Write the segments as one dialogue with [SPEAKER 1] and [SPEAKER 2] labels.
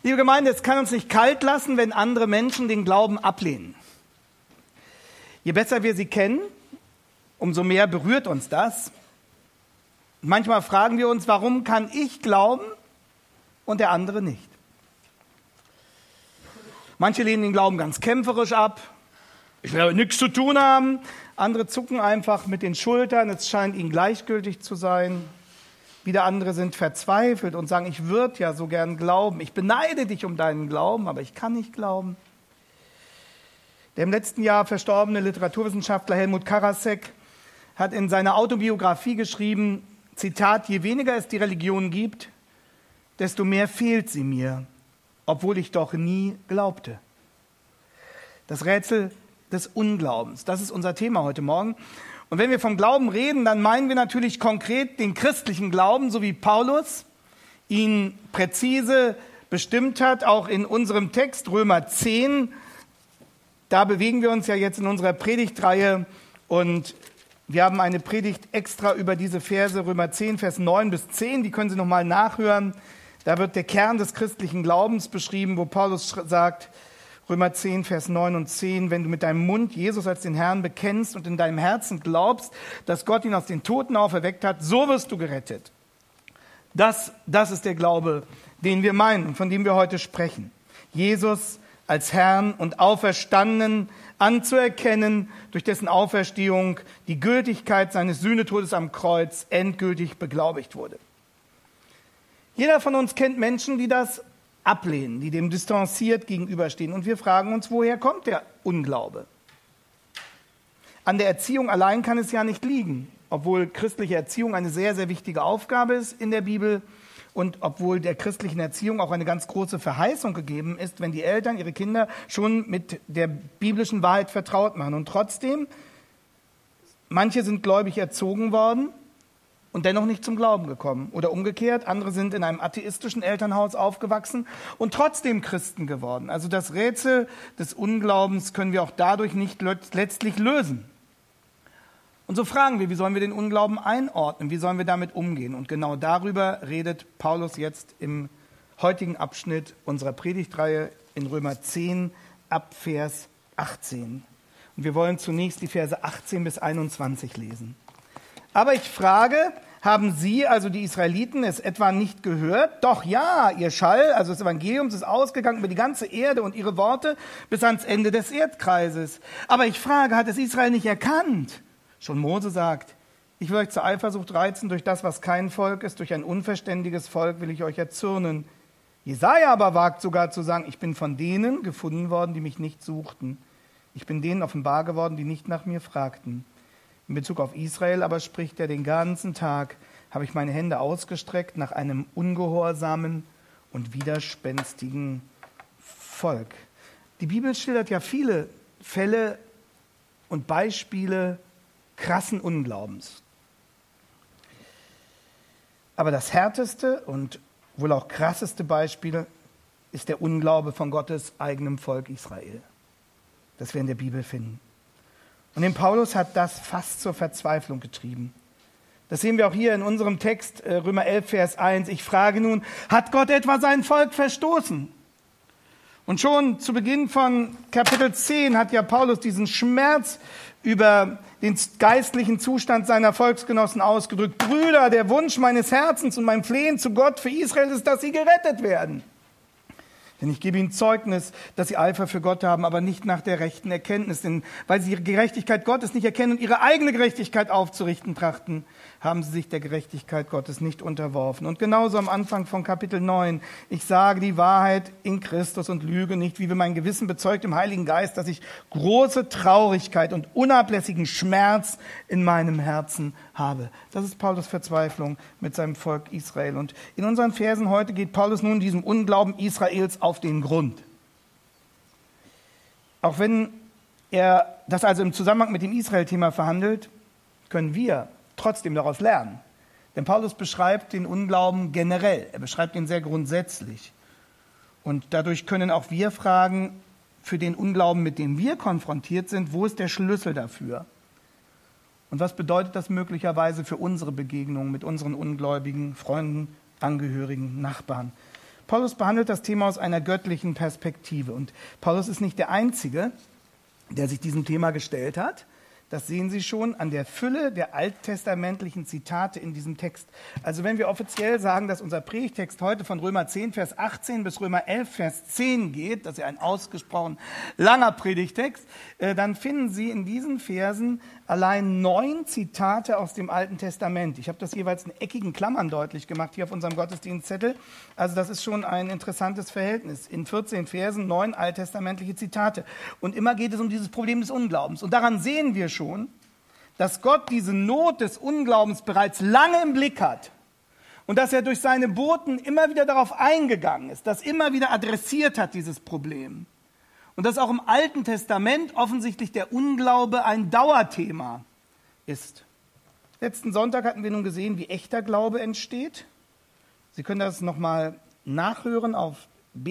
[SPEAKER 1] Liebe Gemeinde, es kann uns nicht kalt lassen, wenn andere Menschen den Glauben ablehnen. Je besser wir sie kennen, umso mehr berührt uns das. Manchmal fragen wir uns, warum kann ich glauben und der andere nicht? Manche lehnen den Glauben ganz kämpferisch ab. Ich will aber nichts zu tun haben. Andere zucken einfach mit den Schultern. Es scheint ihnen gleichgültig zu sein. Wieder andere sind verzweifelt und sagen, ich würde ja so gern glauben. Ich beneide dich um deinen Glauben, aber ich kann nicht glauben. Der im letzten Jahr verstorbene Literaturwissenschaftler Helmut Karasek hat in seiner Autobiografie geschrieben, Zitat, je weniger es die Religion gibt, desto mehr fehlt sie mir, obwohl ich doch nie glaubte. Das Rätsel des Unglaubens, das ist unser Thema heute Morgen. Und wenn wir vom Glauben reden, dann meinen wir natürlich konkret den christlichen Glauben, so wie Paulus ihn präzise bestimmt hat, auch in unserem Text Römer 10. Da bewegen wir uns ja jetzt in unserer Predigtreihe und wir haben eine Predigt extra über diese Verse, Römer 10, Vers 9 bis 10, die können Sie nochmal nachhören. Da wird der Kern des christlichen Glaubens beschrieben, wo Paulus sagt, Römer 10, Vers 9 und 10, wenn du mit deinem Mund Jesus als den Herrn bekennst und in deinem Herzen glaubst, dass Gott ihn aus den Toten auferweckt hat, so wirst du gerettet. Das ist der Glaube, den wir meinen und von dem wir heute sprechen. Jesus als Herrn und Auferstandenen anzuerkennen, durch dessen Auferstehung die Gültigkeit seines Sühnetodes am Kreuz endgültig beglaubigt wurde. Jeder von uns kennt Menschen, die das ablehnen, die dem distanziert gegenüberstehen. Und wir fragen uns, woher kommt der Unglaube? An der Erziehung allein kann es ja nicht liegen, obwohl christliche Erziehung eine sehr, sehr wichtige Aufgabe ist in der Bibel und obwohl der christlichen Erziehung auch eine ganz große Verheißung gegeben ist, wenn die Eltern ihre Kinder schon mit der biblischen Wahrheit vertraut machen. Und trotzdem, manche sind gläubig erzogen worden und dennoch nicht zum Glauben gekommen. Oder umgekehrt, andere sind in einem atheistischen Elternhaus aufgewachsen und trotzdem Christen geworden. Also das Rätsel des Unglaubens können wir auch dadurch nicht letztlich lösen. Und so fragen wir, wie sollen wir den Unglauben einordnen? Wie sollen wir damit umgehen? Und genau darüber redet Paulus jetzt im heutigen Abschnitt unserer Predigtreihe in Römer 10 ab Vers 18. Und wir wollen zunächst die Verse 18 bis 21 lesen. Aber ich frage, haben Sie, also die Israeliten, es etwa nicht gehört? Doch ja, Ihr Schall, also des Evangeliums, ist ausgegangen über die ganze Erde und Ihre Worte bis ans Ende des Erdkreises. Aber ich frage, hat es Israel nicht erkannt? Schon Mose sagt, ich will euch zur Eifersucht reizen durch das, was kein Volk ist, durch ein unverständiges Volk will ich euch erzürnen. Jesaja aber wagt sogar zu sagen, ich bin von denen gefunden worden, die mich nicht suchten. Ich bin denen offenbar geworden, die nicht nach mir fragten. In Bezug auf Israel aber spricht er, den ganzen Tag habe ich meine Hände ausgestreckt nach einem ungehorsamen und widerspenstigen Volk. Die Bibel schildert ja viele Fälle und Beispiele krassen Unglaubens. Aber das härteste und wohl auch krasseste Beispiel ist der Unglaube von Gottes eigenem Volk Israel, das wir in der Bibel finden. Und den Paulus hat das fast zur Verzweiflung getrieben. Das sehen wir auch hier in unserem Text, Römer 11, Vers 1. Ich frage nun, hat Gott etwa sein Volk verstoßen? Und schon zu Beginn von Kapitel 10 hat ja Paulus diesen Schmerz über den geistlichen Zustand seiner Volksgenossen ausgedrückt. Brüder, der Wunsch meines Herzens und mein Flehen zu Gott für Israel ist, dass sie gerettet werden. Denn ich gebe ihnen Zeugnis, dass sie Eifer für Gott haben, aber nicht nach der rechten Erkenntnis. Denn weil sie ihre Gerechtigkeit Gottes nicht erkennen und ihre eigene Gerechtigkeit aufzurichten trachten, haben sie sich der Gerechtigkeit Gottes nicht unterworfen. Und genauso am Anfang von Kapitel 9. Ich sage die Wahrheit in Christus und lüge nicht, wie mein Gewissen bezeugt im Heiligen Geist, dass ich große Traurigkeit und unablässigen Schmerz in meinem Herzen habe. Das ist Paulus' Verzweiflung mit seinem Volk Israel. Und in unseren Versen heute geht Paulus nun diesem Unglauben Israels auf den Grund. Auch wenn er das also im Zusammenhang mit dem Israel-Thema verhandelt, können wir trotzdem daraus lernen. Denn Paulus beschreibt den Unglauben generell. Er beschreibt ihn sehr grundsätzlich. Und dadurch können auch wir fragen, für den Unglauben, mit dem wir konfrontiert sind, wo ist der Schlüssel dafür? Und was bedeutet das möglicherweise für unsere Begegnung mit unseren ungläubigen Freunden, Angehörigen, Nachbarn? Paulus behandelt das Thema aus einer göttlichen Perspektive. Und Paulus ist nicht der Einzige, der sich diesem Thema gestellt hat. Das sehen Sie schon an der Fülle der alttestamentlichen Zitate in diesem Text. Also wenn wir offiziell sagen, dass unser Predigtext heute von Römer 10, Vers 18 bis Römer 11, Vers 10 geht, das ist ja ein ausgesprochen langer Predigtext, dann finden Sie in diesen Versen allein 9 Zitate aus dem Alten Testament. Ich habe das jeweils in eckigen Klammern deutlich gemacht hier auf unserem Gottesdienstzettel. Also das ist schon ein interessantes Verhältnis. In 14 Versen 9 alttestamentliche Zitate. Und immer geht es um dieses Problem des Unglaubens. Und daran sehen wir schon, dass Gott diese Not des Unglaubens bereits lange im Blick hat und dass er durch seine Boten immer wieder darauf eingegangen ist, das immer wieder adressiert hat, dieses Problem. Und dass auch im Alten Testament offensichtlich der Unglaube ein Dauerthema ist. Letzten Sonntag hatten wir nun gesehen, wie echter Glaube entsteht. Sie können das nochmal nachhören auf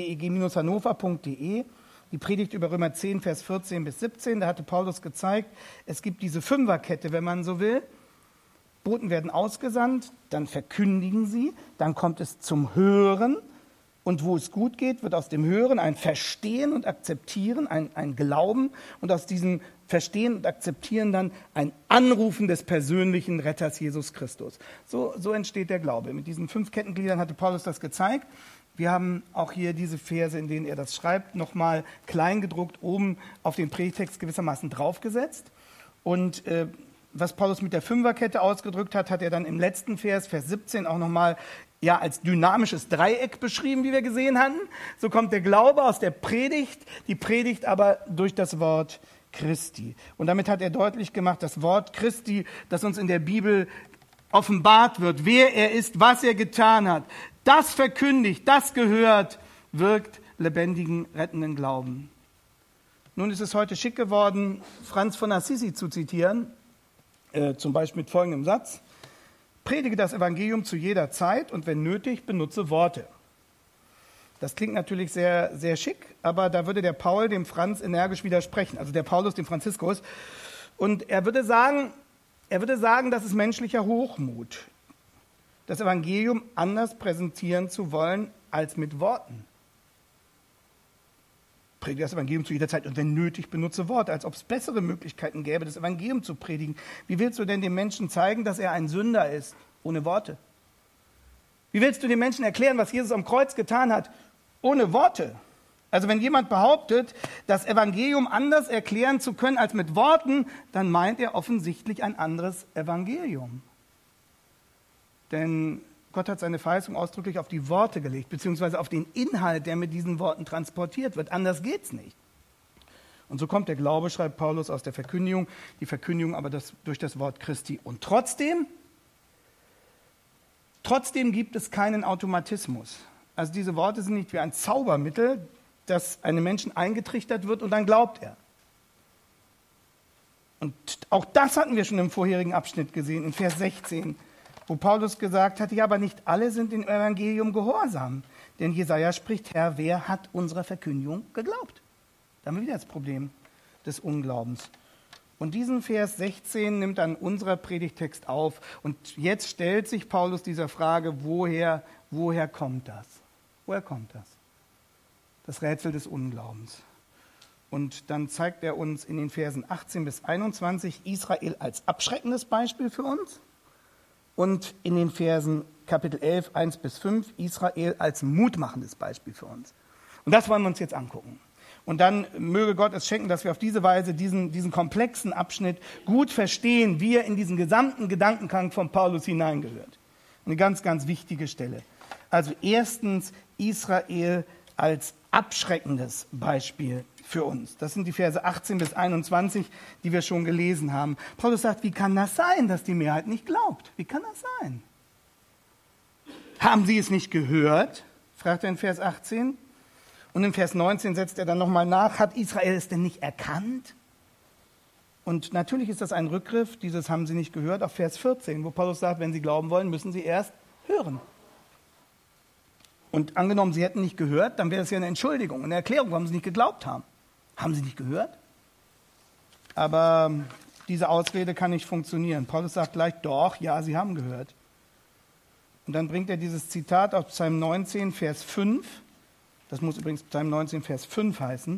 [SPEAKER 1] beg-hannover.de. Die Predigt über Römer 10, Vers 14 bis 17, da hatte Paulus gezeigt, es gibt diese Fünferkette, wenn man so will. Boten werden ausgesandt, dann verkündigen sie, dann kommt es zum Hören. Und wo es gut geht, wird aus dem Hören ein Verstehen und Akzeptieren, ein Glauben. Und aus diesem Verstehen und Akzeptieren dann ein Anrufen des persönlichen Retters Jesus Christus. So entsteht der Glaube. Mit diesen 5 Kettengliedern hatte Paulus das gezeigt. Wir haben auch hier diese Verse, in denen er das schreibt, nochmal kleingedruckt oben auf den Predigtext gewissermaßen draufgesetzt. Und was Paulus mit der Fünferkette ausgedrückt hat, hat er dann im letzten Vers 17 auch nochmal als dynamisches Dreieck beschrieben, wie wir gesehen hatten. So kommt der Glaube aus der Predigt, die Predigt aber durch das Wort Christi. Und damit hat er deutlich gemacht, das Wort Christi, das uns in der Bibel offenbart wird, wer er ist, was er getan hat, das verkündigt, das gehört, wirkt lebendigen, rettenden Glauben. Nun ist es heute schick geworden, Franz von Assisi zu zitieren, zum Beispiel mit folgendem Satz: Predige das Evangelium zu jeder Zeit und wenn nötig, benutze Worte. Das klingt natürlich sehr, sehr schick, aber da würde der Paul dem Franz energisch widersprechen, also der Paulus dem Franziskus. Und er würde sagen, das ist menschlicher Hochmut, das Evangelium anders präsentieren zu wollen als mit Worten. Predige das Evangelium zu jeder Zeit und wenn nötig, benutze Worte, als ob es bessere Möglichkeiten gäbe, das Evangelium zu predigen. Wie willst du denn dem Menschen zeigen, dass er ein Sünder ist, ohne Worte? Wie willst du den Menschen erklären, was Jesus am Kreuz getan hat, ohne Worte? Also wenn jemand behauptet, das Evangelium anders erklären zu können als mit Worten, dann meint er offensichtlich ein anderes Evangelium. Denn Gott hat seine Verheißung ausdrücklich auf die Worte gelegt, beziehungsweise auf den Inhalt, der mit diesen Worten transportiert wird. Anders geht's nicht. Und so kommt der Glaube, schreibt Paulus, aus der Verkündigung, die Verkündigung aber durch das Wort Christi. Und trotzdem gibt es keinen Automatismus. Also diese Worte sind nicht wie ein Zaubermittel, das einem Menschen eingetrichtert wird und dann glaubt er. Und auch das hatten wir schon im vorherigen Abschnitt gesehen, in Vers 16, wo Paulus gesagt hat, ja, aber nicht alle sind dem Evangelium gehorsam. Denn Jesaja spricht, Herr, wer hat unserer Verkündigung geglaubt? Da haben wir wieder das Problem des Unglaubens. Und diesen Vers 16 nimmt dann unser Predigtext auf. Und jetzt stellt sich Paulus dieser Frage, woher kommt das? Woher kommt das? Das Rätsel des Unglaubens. Und dann zeigt er uns in den Versen 18 bis 21 Israel als abschreckendes Beispiel für uns. Und in den Versen Kapitel 11, 1 bis 5 Israel als mutmachendes Beispiel für uns. Und das wollen wir uns jetzt angucken. Und dann möge Gott es schenken, dass wir auf diese Weise diesen komplexen Abschnitt gut verstehen, wie er in diesen gesamten Gedankengang von Paulus hineingehört. Eine ganz, ganz wichtige Stelle. Also erstens Israel als abschreckendes Beispiel für uns. Das sind die Verse 18 bis 21, die wir schon gelesen haben. Paulus sagt, wie kann das sein, dass die Mehrheit nicht glaubt? Wie kann das sein? Haben sie es nicht gehört? Fragt er in Vers 18. Und in Vers 19 setzt er dann nochmal nach, hat Israel es denn nicht erkannt? Und natürlich ist das ein Rückgriff, dieses haben sie nicht gehört, auf Vers 14, wo Paulus sagt, wenn sie glauben wollen, müssen sie erst hören. Und angenommen, sie hätten nicht gehört, dann wäre es ja eine Entschuldigung, eine Erklärung, warum sie nicht geglaubt haben. Haben sie nicht gehört? Aber diese Ausrede kann nicht funktionieren. Paulus sagt gleich, doch, ja, sie haben gehört. Und dann bringt er dieses Zitat aus Psalm 19, Vers 5. das muss übrigens Psalm 19, Vers 5 heißen,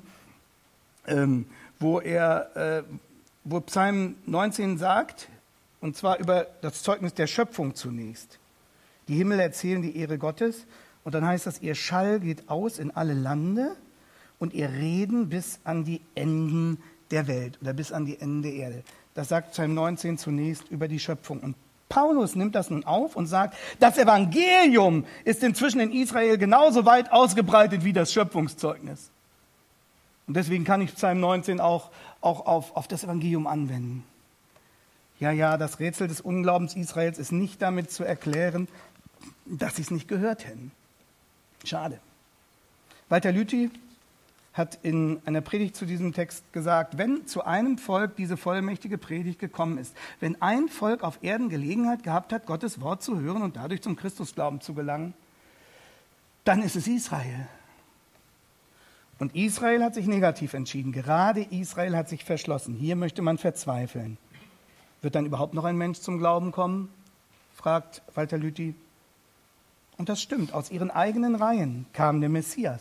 [SPEAKER 1] wo Psalm 19 sagt, und zwar über das Zeugnis der Schöpfung zunächst. Die Himmel erzählen die Ehre Gottes und dann heißt das, ihr Schall geht aus in alle Lande und ihr Reden bis an die Enden der Welt oder bis an die Enden der Erde. Das sagt Psalm 19 zunächst über die Schöpfung. Und Paulus nimmt das nun auf und sagt, das Evangelium ist inzwischen in Israel genauso weit ausgebreitet wie das Schöpfungszeugnis. Und deswegen kann ich Psalm 19 auch auf das Evangelium anwenden. Ja, das Rätsel des Unglaubens Israels ist nicht damit zu erklären, dass sie es nicht gehört hätten. Schade. Walter Lüthi hat in einer Predigt zu diesem Text gesagt, wenn zu einem Volk diese vollmächtige Predigt gekommen ist, wenn ein Volk auf Erden Gelegenheit gehabt hat, Gottes Wort zu hören und dadurch zum Christusglauben zu gelangen, dann ist es Israel. Und Israel hat sich negativ entschieden. Gerade Israel hat sich verschlossen. Hier möchte man verzweifeln. Wird dann überhaupt noch ein Mensch zum Glauben kommen? Fragt Walter Lüthi. Und das stimmt, aus ihren eigenen Reihen kam der Messias.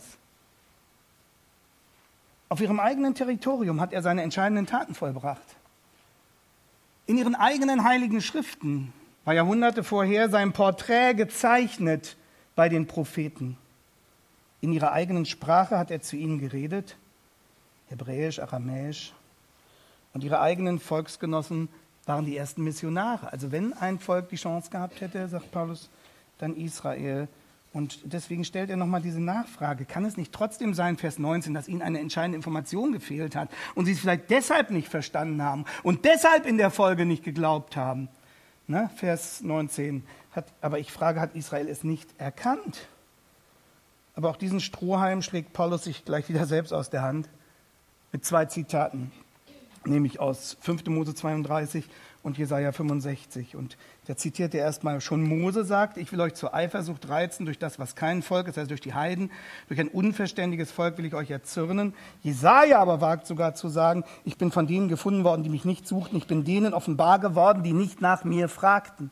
[SPEAKER 1] Auf ihrem eigenen Territorium hat er seine entscheidenden Taten vollbracht. In ihren eigenen heiligen Schriften war Jahrhunderte vorher sein Porträt gezeichnet bei den Propheten. In ihrer eigenen Sprache hat er zu ihnen geredet, Hebräisch, Aramäisch. Und ihre eigenen Volksgenossen waren die ersten Missionare. Also wenn ein Volk die Chance gehabt hätte, sagt Paulus, dann Israel. Und deswegen stellt er nochmal diese Nachfrage. Kann es nicht trotzdem sein, Vers 19, dass ihnen eine entscheidende Information gefehlt hat und sie es vielleicht deshalb nicht verstanden haben und deshalb in der Folge nicht geglaubt haben? Ne? Vers 19. Aber ich frage, hat Israel es nicht erkannt? Aber auch diesen Strohhalm schlägt Paulus sich gleich wieder selbst aus der Hand mit 2 Zitaten, nämlich aus 5. Mose 32 und Jesaja 65. Und da zitiert er erstmal, schon Mose sagt, ich will euch zur Eifersucht reizen durch das, was kein Volk ist, das heißt durch die Heiden, durch ein unverständiges Volk will ich euch erzürnen. Jesaja aber wagt sogar zu sagen, ich bin von denen gefunden worden, die mich nicht suchten, ich bin denen offenbar geworden, die nicht nach mir fragten.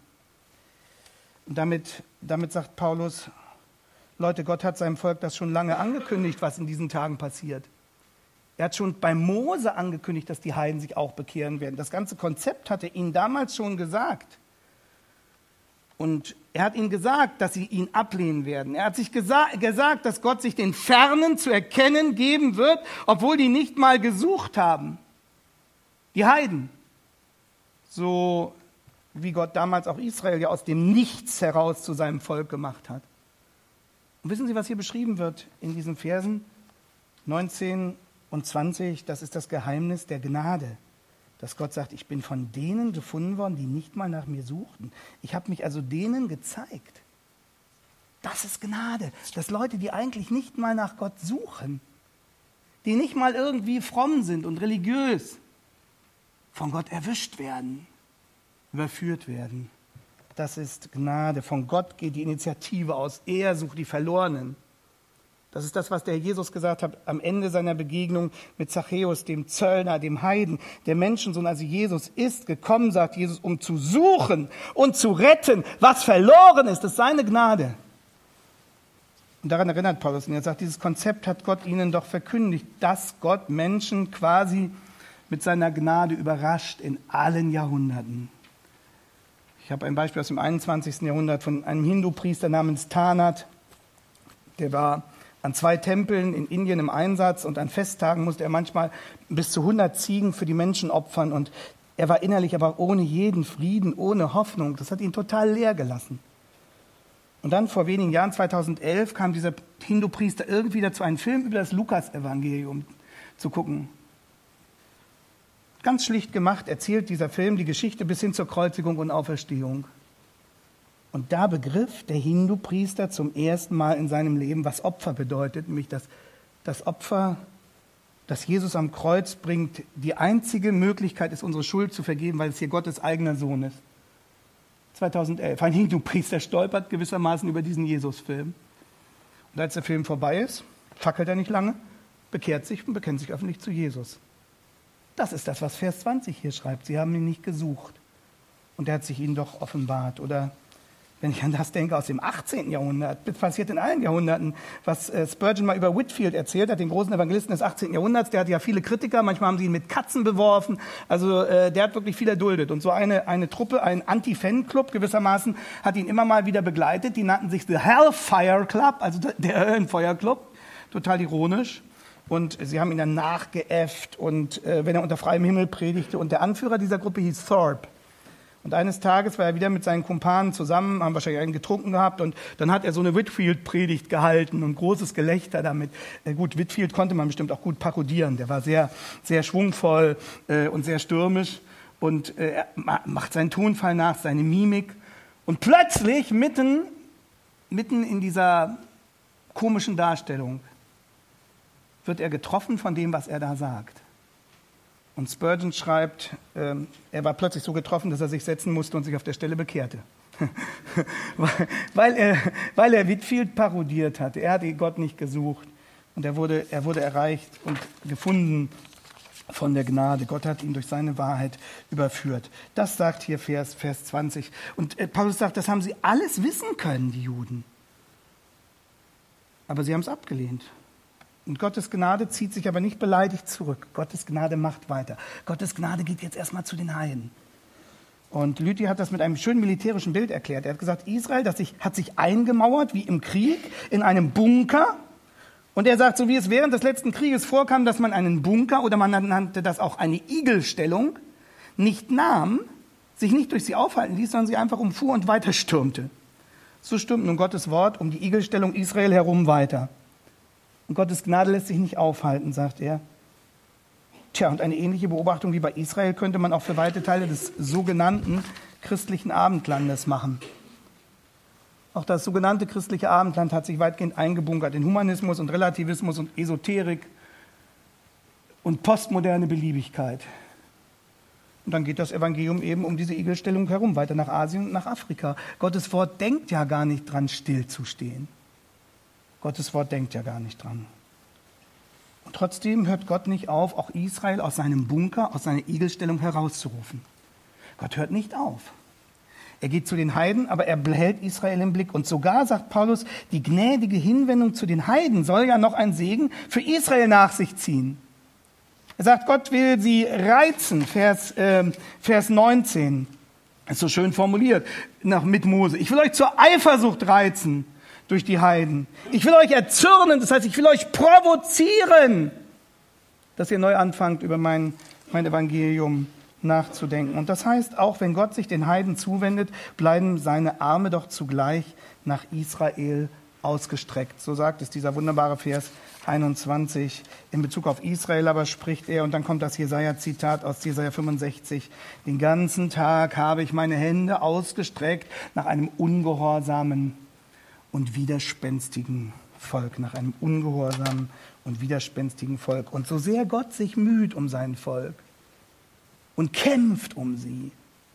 [SPEAKER 1] Und damit sagt Paulus, Leute, Gott hat seinem Volk das schon lange angekündigt, was in diesen Tagen passiert. Er hat schon bei Mose angekündigt, dass die Heiden sich auch bekehren werden. Das ganze Konzept hat er ihnen damals schon gesagt. Und er hat ihnen gesagt, dass sie ihn ablehnen werden. Er hat sich gesagt, dass Gott sich den Fernen zu erkennen geben wird, obwohl die nicht mal gesucht haben. Die Heiden. So wie Gott damals auch Israel ja aus dem Nichts heraus zu seinem Volk gemacht hat. Und wissen Sie, was hier beschrieben wird in diesen Versen 19 und 20? Das ist das Geheimnis der Gnade. Dass Gott sagt, ich bin von denen gefunden worden, die nicht mal nach mir suchten. Ich habe mich also denen gezeigt. Das ist Gnade. Dass Leute, die eigentlich nicht mal nach Gott suchen, die nicht mal irgendwie fromm sind und religiös, von Gott erwischt werden, überführt werden. Das ist Gnade. Von Gott geht die Initiative aus. Er sucht die Verlorenen. Das ist das, was der Jesus gesagt hat am Ende seiner Begegnung mit Zachäus, dem Zöllner, dem Heiden. Der Menschensohn, also Jesus, ist gekommen, sagt Jesus, um zu suchen und zu retten, was verloren ist. Das ist seine Gnade. Und daran erinnert Paulus. Und er sagt, dieses Konzept hat Gott ihnen doch verkündigt, dass Gott Menschen quasi mit seiner Gnade überrascht in allen Jahrhunderten. Ich habe ein Beispiel aus dem 21. Jahrhundert von einem Hindu-Priester namens Tanat. Der war an 2 Tempeln in Indien im Einsatz und an Festtagen musste er manchmal bis zu 100 Ziegen für die Menschen opfern. Und er war innerlich aber ohne jeden Frieden, ohne Hoffnung. Das hat ihn total leer gelassen. Und dann vor wenigen Jahren, 2011, kam dieser Hindu-Priester irgendwie dazu, einen Film über das Lukas-Evangelium zu gucken. Ganz schlicht gemacht erzählt dieser Film die Geschichte bis hin zur Kreuzigung und Auferstehung. Und da begriff der Hindu-Priester zum ersten Mal in seinem Leben, was Opfer bedeutet, nämlich das Opfer, das Jesus am Kreuz bringt, die einzige Möglichkeit ist, unsere Schuld zu vergeben, weil es hier Gottes eigener Sohn ist. 2011. Ein Hindu-Priester stolpert gewissermaßen über diesen Jesus-Film. Und als der Film vorbei ist, fackelt er nicht lange, bekehrt sich und bekennt sich öffentlich zu Jesus. Das ist das, was Vers 20 hier schreibt. Sie haben ihn nicht gesucht. Und er hat sich ihnen doch offenbart. Oder Wenn ich an das denke aus dem 18. Jahrhundert, das passiert in allen Jahrhunderten, was Spurgeon mal über Whitefield erzählt hat, den großen Evangelisten des 18. Jahrhunderts, der hatte ja viele Kritiker, manchmal haben sie ihn mit Katzen beworfen, also der hat wirklich viel erduldet. Und so eine Truppe, ein Anti-Fan-Club gewissermaßen, hat ihn immer mal wieder begleitet, die nannten sich The Hellfire Club, also der Höllenfeuer-Club, total ironisch. Und sie haben ihn dann nachgeäfft und wenn er unter freiem Himmel predigte. Und der Anführer dieser Gruppe hieß Thorpe. Und eines Tages war er wieder mit seinen Kumpanen zusammen, haben wahrscheinlich einen getrunken gehabt und dann hat er so eine Whitefield-Predigt gehalten und großes Gelächter damit. Gut, Whitefield konnte man bestimmt auch gut parodieren. Der war sehr, sehr schwungvoll und sehr stürmisch und er macht seinen Tonfall nach, seine Mimik. Und plötzlich, mitten in dieser komischen Darstellung, wird er getroffen von dem, was er da sagt. Und Spurgeon schreibt, er war plötzlich so getroffen, dass er sich setzen musste und sich auf der Stelle bekehrte. weil er Whitefield parodiert hatte. Er hatte Gott nicht gesucht. Und er wurde erreicht und gefunden von der Gnade. Gott hat ihn durch seine Wahrheit überführt. Das sagt hier Vers 20. Und Paulus sagt, das haben sie alles wissen können, die Juden. Aber sie haben es abgelehnt. Und Gottes Gnade zieht sich aber nicht beleidigt zurück. Gottes Gnade macht weiter. Gottes Gnade geht jetzt erstmal zu den Heiden. Und Lüthi hat das mit einem schönen militärischen Bild erklärt. Er hat gesagt, Israel hat sich eingemauert wie im Krieg in einem Bunker. Und er sagt, so wie es während des letzten Krieges vorkam, dass man einen Bunker, oder man nannte das auch eine Igelstellung, nicht nahm, sich nicht durch sie aufhalten ließ, sondern sie einfach umfuhr und weiter stürmte. So stürmt nun Gottes Wort um die Igelstellung Israel herum weiter. Und Gottes Gnade lässt sich nicht aufhalten, sagt er. Tja, und eine ähnliche Beobachtung wie bei Israel könnte man auch für weite Teile des sogenannten christlichen Abendlandes machen. Auch das sogenannte christliche Abendland hat sich weitgehend eingebunkert in Humanismus und Relativismus und Esoterik und postmoderne Beliebigkeit. Und dann geht das Evangelium eben um diese Igelstellung herum, weiter nach Asien und nach Afrika. Gottes Wort denkt ja gar nicht dran, stillzustehen. Gottes Wort denkt ja gar nicht dran. Und trotzdem hört Gott nicht auf, auch Israel aus seinem Bunker, aus seiner Igelstellung herauszurufen. Gott hört nicht auf. Er geht zu den Heiden, aber er behält Israel im Blick. Und sogar, sagt Paulus, die gnädige Hinwendung zu den Heiden soll ja noch ein Segen für Israel nach sich ziehen. Er sagt, Gott will sie reizen, Vers 19, ist so schön formuliert, mit Mose. Ich will euch zur Eifersucht reizen durch die Heiden. Ich will euch erzürnen, das heißt, ich will euch provozieren, dass ihr neu anfangt, über mein Evangelium nachzudenken. Und das heißt, auch wenn Gott sich den Heiden zuwendet, bleiben seine Arme doch zugleich nach Israel ausgestreckt. So sagt es dieser wunderbare Vers 21. In Bezug auf Israel aber spricht er, und dann kommt das Jesaja-Zitat aus Jesaja 65, den ganzen Tag habe ich meine Hände ausgestreckt nach einem ungehorsamen und widerspenstigen Volk, nach einem ungehorsamen und widerspenstigen Volk. Und so sehr Gott sich müht um sein Volk und kämpft um sie,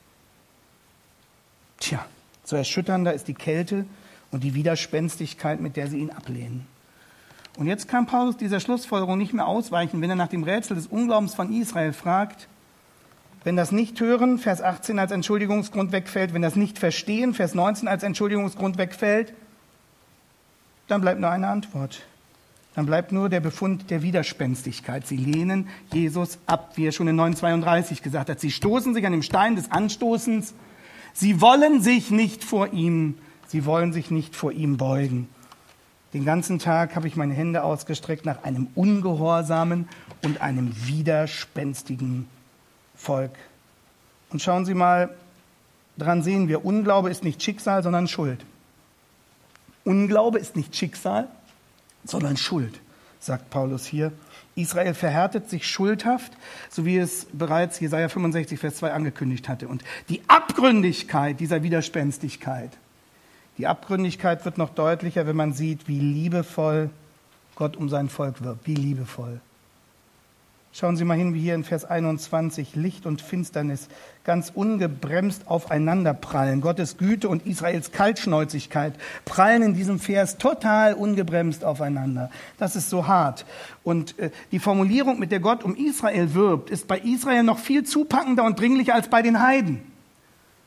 [SPEAKER 1] so erschütternder ist die Kälte und die Widerspenstigkeit, mit der sie ihn ablehnen. Und jetzt kann Paulus dieser Schlussfolgerung nicht mehr ausweichen, wenn er nach dem Rätsel des Unglaubens von Israel fragt. Wenn das Nicht-Hören, Vers 18, als Entschuldigungsgrund wegfällt, wenn das Nicht-Verstehen, Vers 19, als Entschuldigungsgrund wegfällt, dann bleibt nur eine Antwort. Dann bleibt nur der Befund der Widerspenstigkeit. Sie lehnen Jesus ab, wie er schon in 9,32 gesagt hat. Sie stoßen sich an dem Stein des Anstoßens. Sie wollen sich nicht vor ihm beugen. Den ganzen Tag habe ich meine Hände ausgestreckt nach einem ungehorsamen und einem widerspenstigen Volk. Und schauen Sie mal, daran sehen wir, Unglaube ist nicht Schicksal, sondern Schuld. Unglaube ist nicht Schicksal, sondern Schuld, sagt Paulus hier. Israel verhärtet sich schuldhaft, so wie es bereits Jesaja 65, Vers 2 angekündigt hatte. Und die Abgründigkeit dieser Widerspenstigkeit, die Abgründigkeit wird noch deutlicher, wenn man sieht, wie liebevoll Gott um sein Volk wirbt. Wie liebevoll. Schauen Sie mal hin, wie hier in Vers 21 Licht und Finsternis ganz ungebremst aufeinander prallen. Gottes Güte und Israels Kaltschnäuzigkeit prallen in diesem Vers total ungebremst aufeinander. Das ist so hart. Und die Formulierung, mit der Gott um Israel wirbt, ist bei Israel noch viel zupackender und dringlicher als bei den Heiden.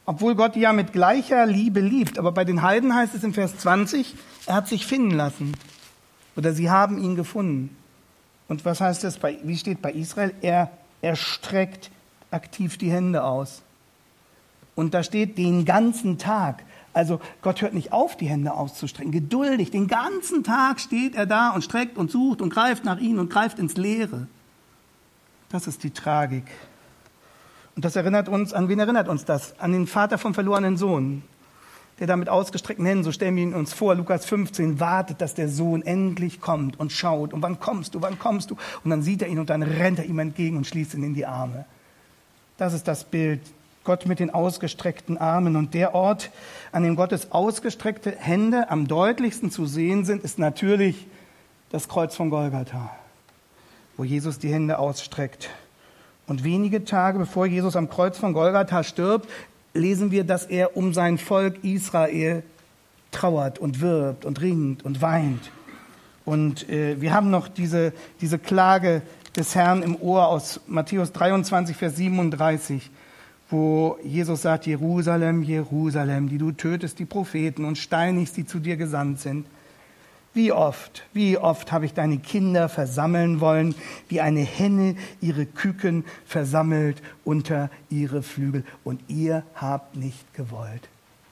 [SPEAKER 1] obwohl Gott die ja mit gleicher Liebe liebt. Aber bei den Heiden heißt es in Vers 20, er hat sich finden lassen. Oder sie haben ihn gefunden. Und was heißt das? Wie steht bei Israel? Er streckt aktiv die Hände aus. Und da steht den ganzen Tag. Also Gott hört nicht auf, die Hände auszustrecken. Geduldig, den ganzen Tag steht er da und streckt und sucht und greift nach ihnen und greift ins Leere. Das ist die Tragik. Und das erinnert uns, an wen erinnert uns das? An den Vater vom verlorenen Sohn, der da mit ausgestreckten Händen, so stellen wir ihn uns vor, Lukas 15, wartet, dass der Sohn endlich kommt und schaut. Und wann kommst du, wann kommst du? Und dann sieht er ihn und dann rennt er ihm entgegen und schließt ihn in die Arme. Das ist das Bild. Gott mit den ausgestreckten Armen. Und der Ort, an dem Gottes ausgestreckte Hände am deutlichsten zu sehen sind, ist natürlich das Kreuz von Golgatha, wo Jesus die Hände ausstreckt. Und wenige Tage bevor Jesus am Kreuz von Golgatha stirbt, lesen wir, dass er um sein Volk Israel trauert und wirbt und ringt und weint. Und wir haben noch diese Klage des Herrn im Ohr aus Matthäus 23, Vers 37, wo Jesus sagt, Jerusalem, Jerusalem, die du tötest die Propheten und steinigst, die zu dir gesandt sind. Wie oft habe ich deine Kinder versammeln wollen, wie eine Henne ihre Küken versammelt unter ihre Flügel, und ihr habt nicht gewollt.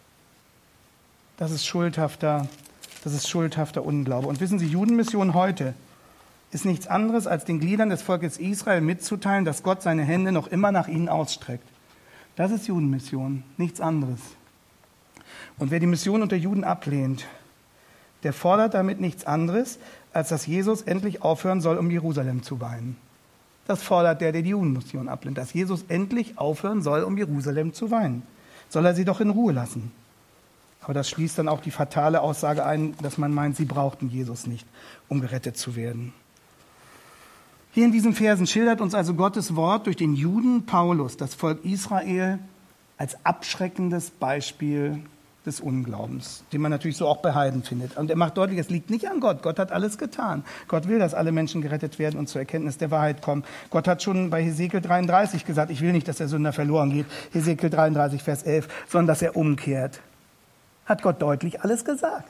[SPEAKER 1] Das ist schuldhafter Unglaube. Und wissen Sie, Judenmission heute ist nichts anderes, als den Gliedern des Volkes Israel mitzuteilen, dass Gott seine Hände noch immer nach ihnen ausstreckt. Das ist Judenmission, nichts anderes. Und wer die Mission unter Juden ablehnt, der fordert damit nichts anderes, als dass Jesus endlich aufhören soll, um Jerusalem zu weinen. Das fordert der die Judenmission ablehnt, dass Jesus endlich aufhören soll, um Jerusalem zu weinen. Soll er sie doch in Ruhe lassen. Aber das schließt dann auch die fatale Aussage ein, dass man meint, sie brauchten Jesus nicht, um gerettet zu werden. Hier in diesen Versen schildert uns also Gottes Wort durch den Juden Paulus das Volk Israel als abschreckendes Beispiel des Unglaubens, den man natürlich so auch bei Heiden findet. Und er macht deutlich, es liegt nicht an Gott. Gott hat alles getan. Gott will, dass alle Menschen gerettet werden und zur Erkenntnis der Wahrheit kommen. Gott hat schon bei Hesekiel 33 gesagt, ich will nicht, dass der Sünder verloren geht. Hesekiel 33, Vers 11, sondern dass er umkehrt. Hat Gott deutlich alles gesagt.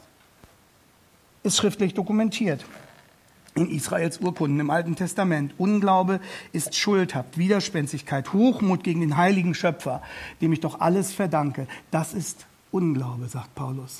[SPEAKER 1] Ist schriftlich dokumentiert. In Israels Urkunden im Alten Testament. Unglaube ist schuldhaft, Widerspenstigkeit, Hochmut gegen den heiligen Schöpfer, dem ich doch alles verdanke. Das ist Unglaube, sagt Paulus.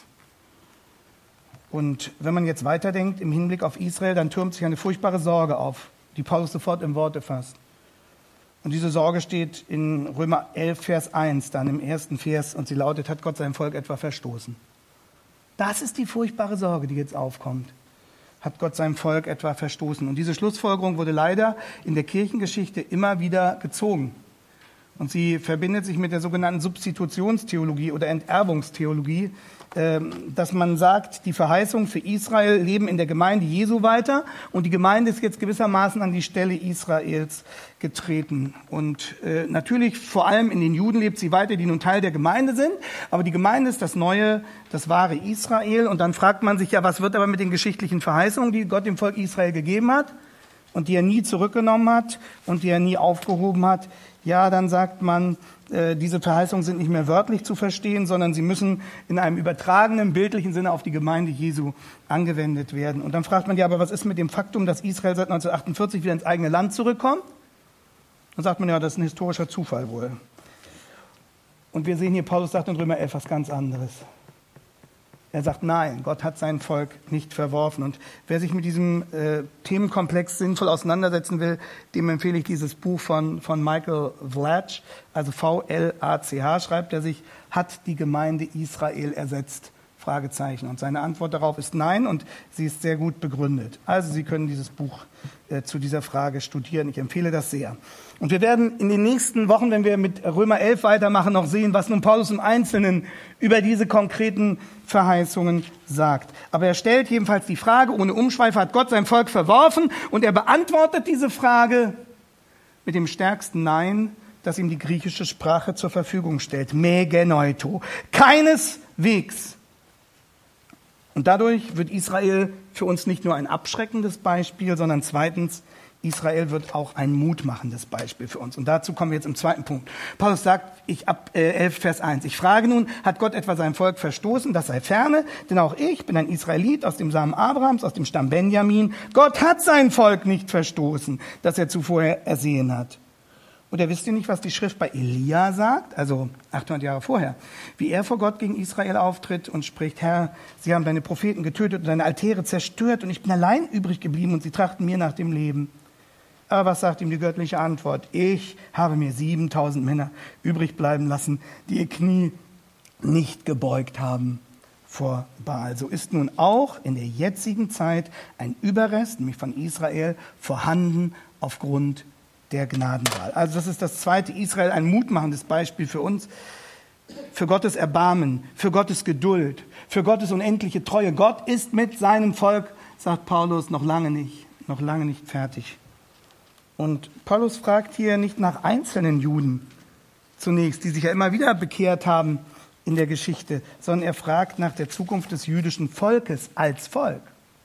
[SPEAKER 1] Und wenn man jetzt weiterdenkt im Hinblick auf Israel, dann türmt sich eine furchtbare Sorge auf, die Paulus sofort in Worte fasst. Und diese Sorge steht in Römer 11, Vers 1, dann im ersten Vers, und sie lautet, hat Gott sein Volk etwa verstoßen? Das ist die furchtbare Sorge, die jetzt aufkommt. Hat Gott sein Volk etwa verstoßen? Und diese Schlussfolgerung wurde leider in der Kirchengeschichte immer wieder gezogen. Und sie verbindet sich mit der sogenannten Substitutionstheologie oder Enterbungstheologie, dass man sagt, die Verheißungen für Israel leben in der Gemeinde Jesu weiter und die Gemeinde ist jetzt gewissermaßen an die Stelle Israels getreten. Und natürlich vor allem in den Juden lebt sie weiter, die nun Teil der Gemeinde sind, aber die Gemeinde ist das neue, das wahre Israel. Und dann fragt man sich ja, was wird aber mit den geschichtlichen Verheißungen, die Gott dem Volk Israel gegeben hat und die er nie zurückgenommen hat und die er nie aufgehoben hat? Ja, dann sagt man, diese Verheißungen sind nicht mehr wörtlich zu verstehen, sondern sie müssen in einem übertragenen, bildlichen Sinne auf die Gemeinde Jesu angewendet werden. Und dann fragt man ja, aber was ist mit dem Faktum, dass Israel seit 1948 wieder ins eigene Land zurückkommt? Dann sagt man ja, das ist ein historischer Zufall wohl. Und wir sehen hier, Paulus sagt in Römer 11 was ganz anderes. Er sagt, nein, Gott hat sein Volk nicht verworfen. Und wer sich mit diesem Themenkomplex sinnvoll auseinandersetzen will, dem empfehle ich dieses Buch von Michael Vlach, also V-L-A-C-H, schreibt er sich, hat die Gemeinde Israel ersetzt? Fragezeichen. Und seine Antwort darauf ist nein, und sie ist sehr gut begründet. Also Sie können dieses Buch zu dieser Frage studieren. Ich empfehle das sehr. Und wir werden in den nächsten Wochen, wenn wir mit Römer 11 weitermachen, noch sehen, was nun Paulus im Einzelnen über diese konkreten Verheißungen sagt. Aber er stellt jedenfalls die Frage, ohne Umschweife, hat Gott sein Volk verworfen? Und er beantwortet diese Frage mit dem stärksten Nein, das ihm die griechische Sprache zur Verfügung stellt. Me genoito. Keineswegs. Und dadurch wird Israel für uns nicht nur ein abschreckendes Beispiel, sondern zweitens Israel wird auch ein mutmachendes Beispiel für uns. Und dazu kommen wir jetzt im zweiten Punkt. Paulus sagt, ab 11 Vers 1, ich frage nun, hat Gott etwa sein Volk verstoßen? Das sei ferne, denn auch ich bin ein Israelit aus dem Samen Abrahams, aus dem Stamm Benjamin. Gott hat sein Volk nicht verstoßen, das er zuvor ersehen hat. Oder wisst ihr nicht, was die Schrift bei Elia sagt, also 800 Jahre vorher, wie er vor Gott gegen Israel auftritt und spricht, Herr, sie haben deine Propheten getötet und deine Altäre zerstört und ich bin allein übrig geblieben und sie trachten mir nach dem Leben. Aber was sagt ihm die göttliche Antwort? Ich habe mir 7000 Männer übrig bleiben lassen, die ihr Knie nicht gebeugt haben vor Baal. So ist nun auch in der jetzigen Zeit ein Überrest, nämlich von Israel, vorhanden aufgrund der Gnadenwahl. Also das ist das zweite Israel, ein mutmachendes Beispiel für uns, für Gottes Erbarmen, für Gottes Geduld, für Gottes unendliche Treue. Gott ist mit seinem Volk, sagt Paulus, noch lange nicht fertig. Und Paulus fragt hier nicht nach einzelnen Juden zunächst, die sich ja immer wieder bekehrt haben in der Geschichte, sondern er fragt nach der Zukunft des jüdischen Volkes als Volk.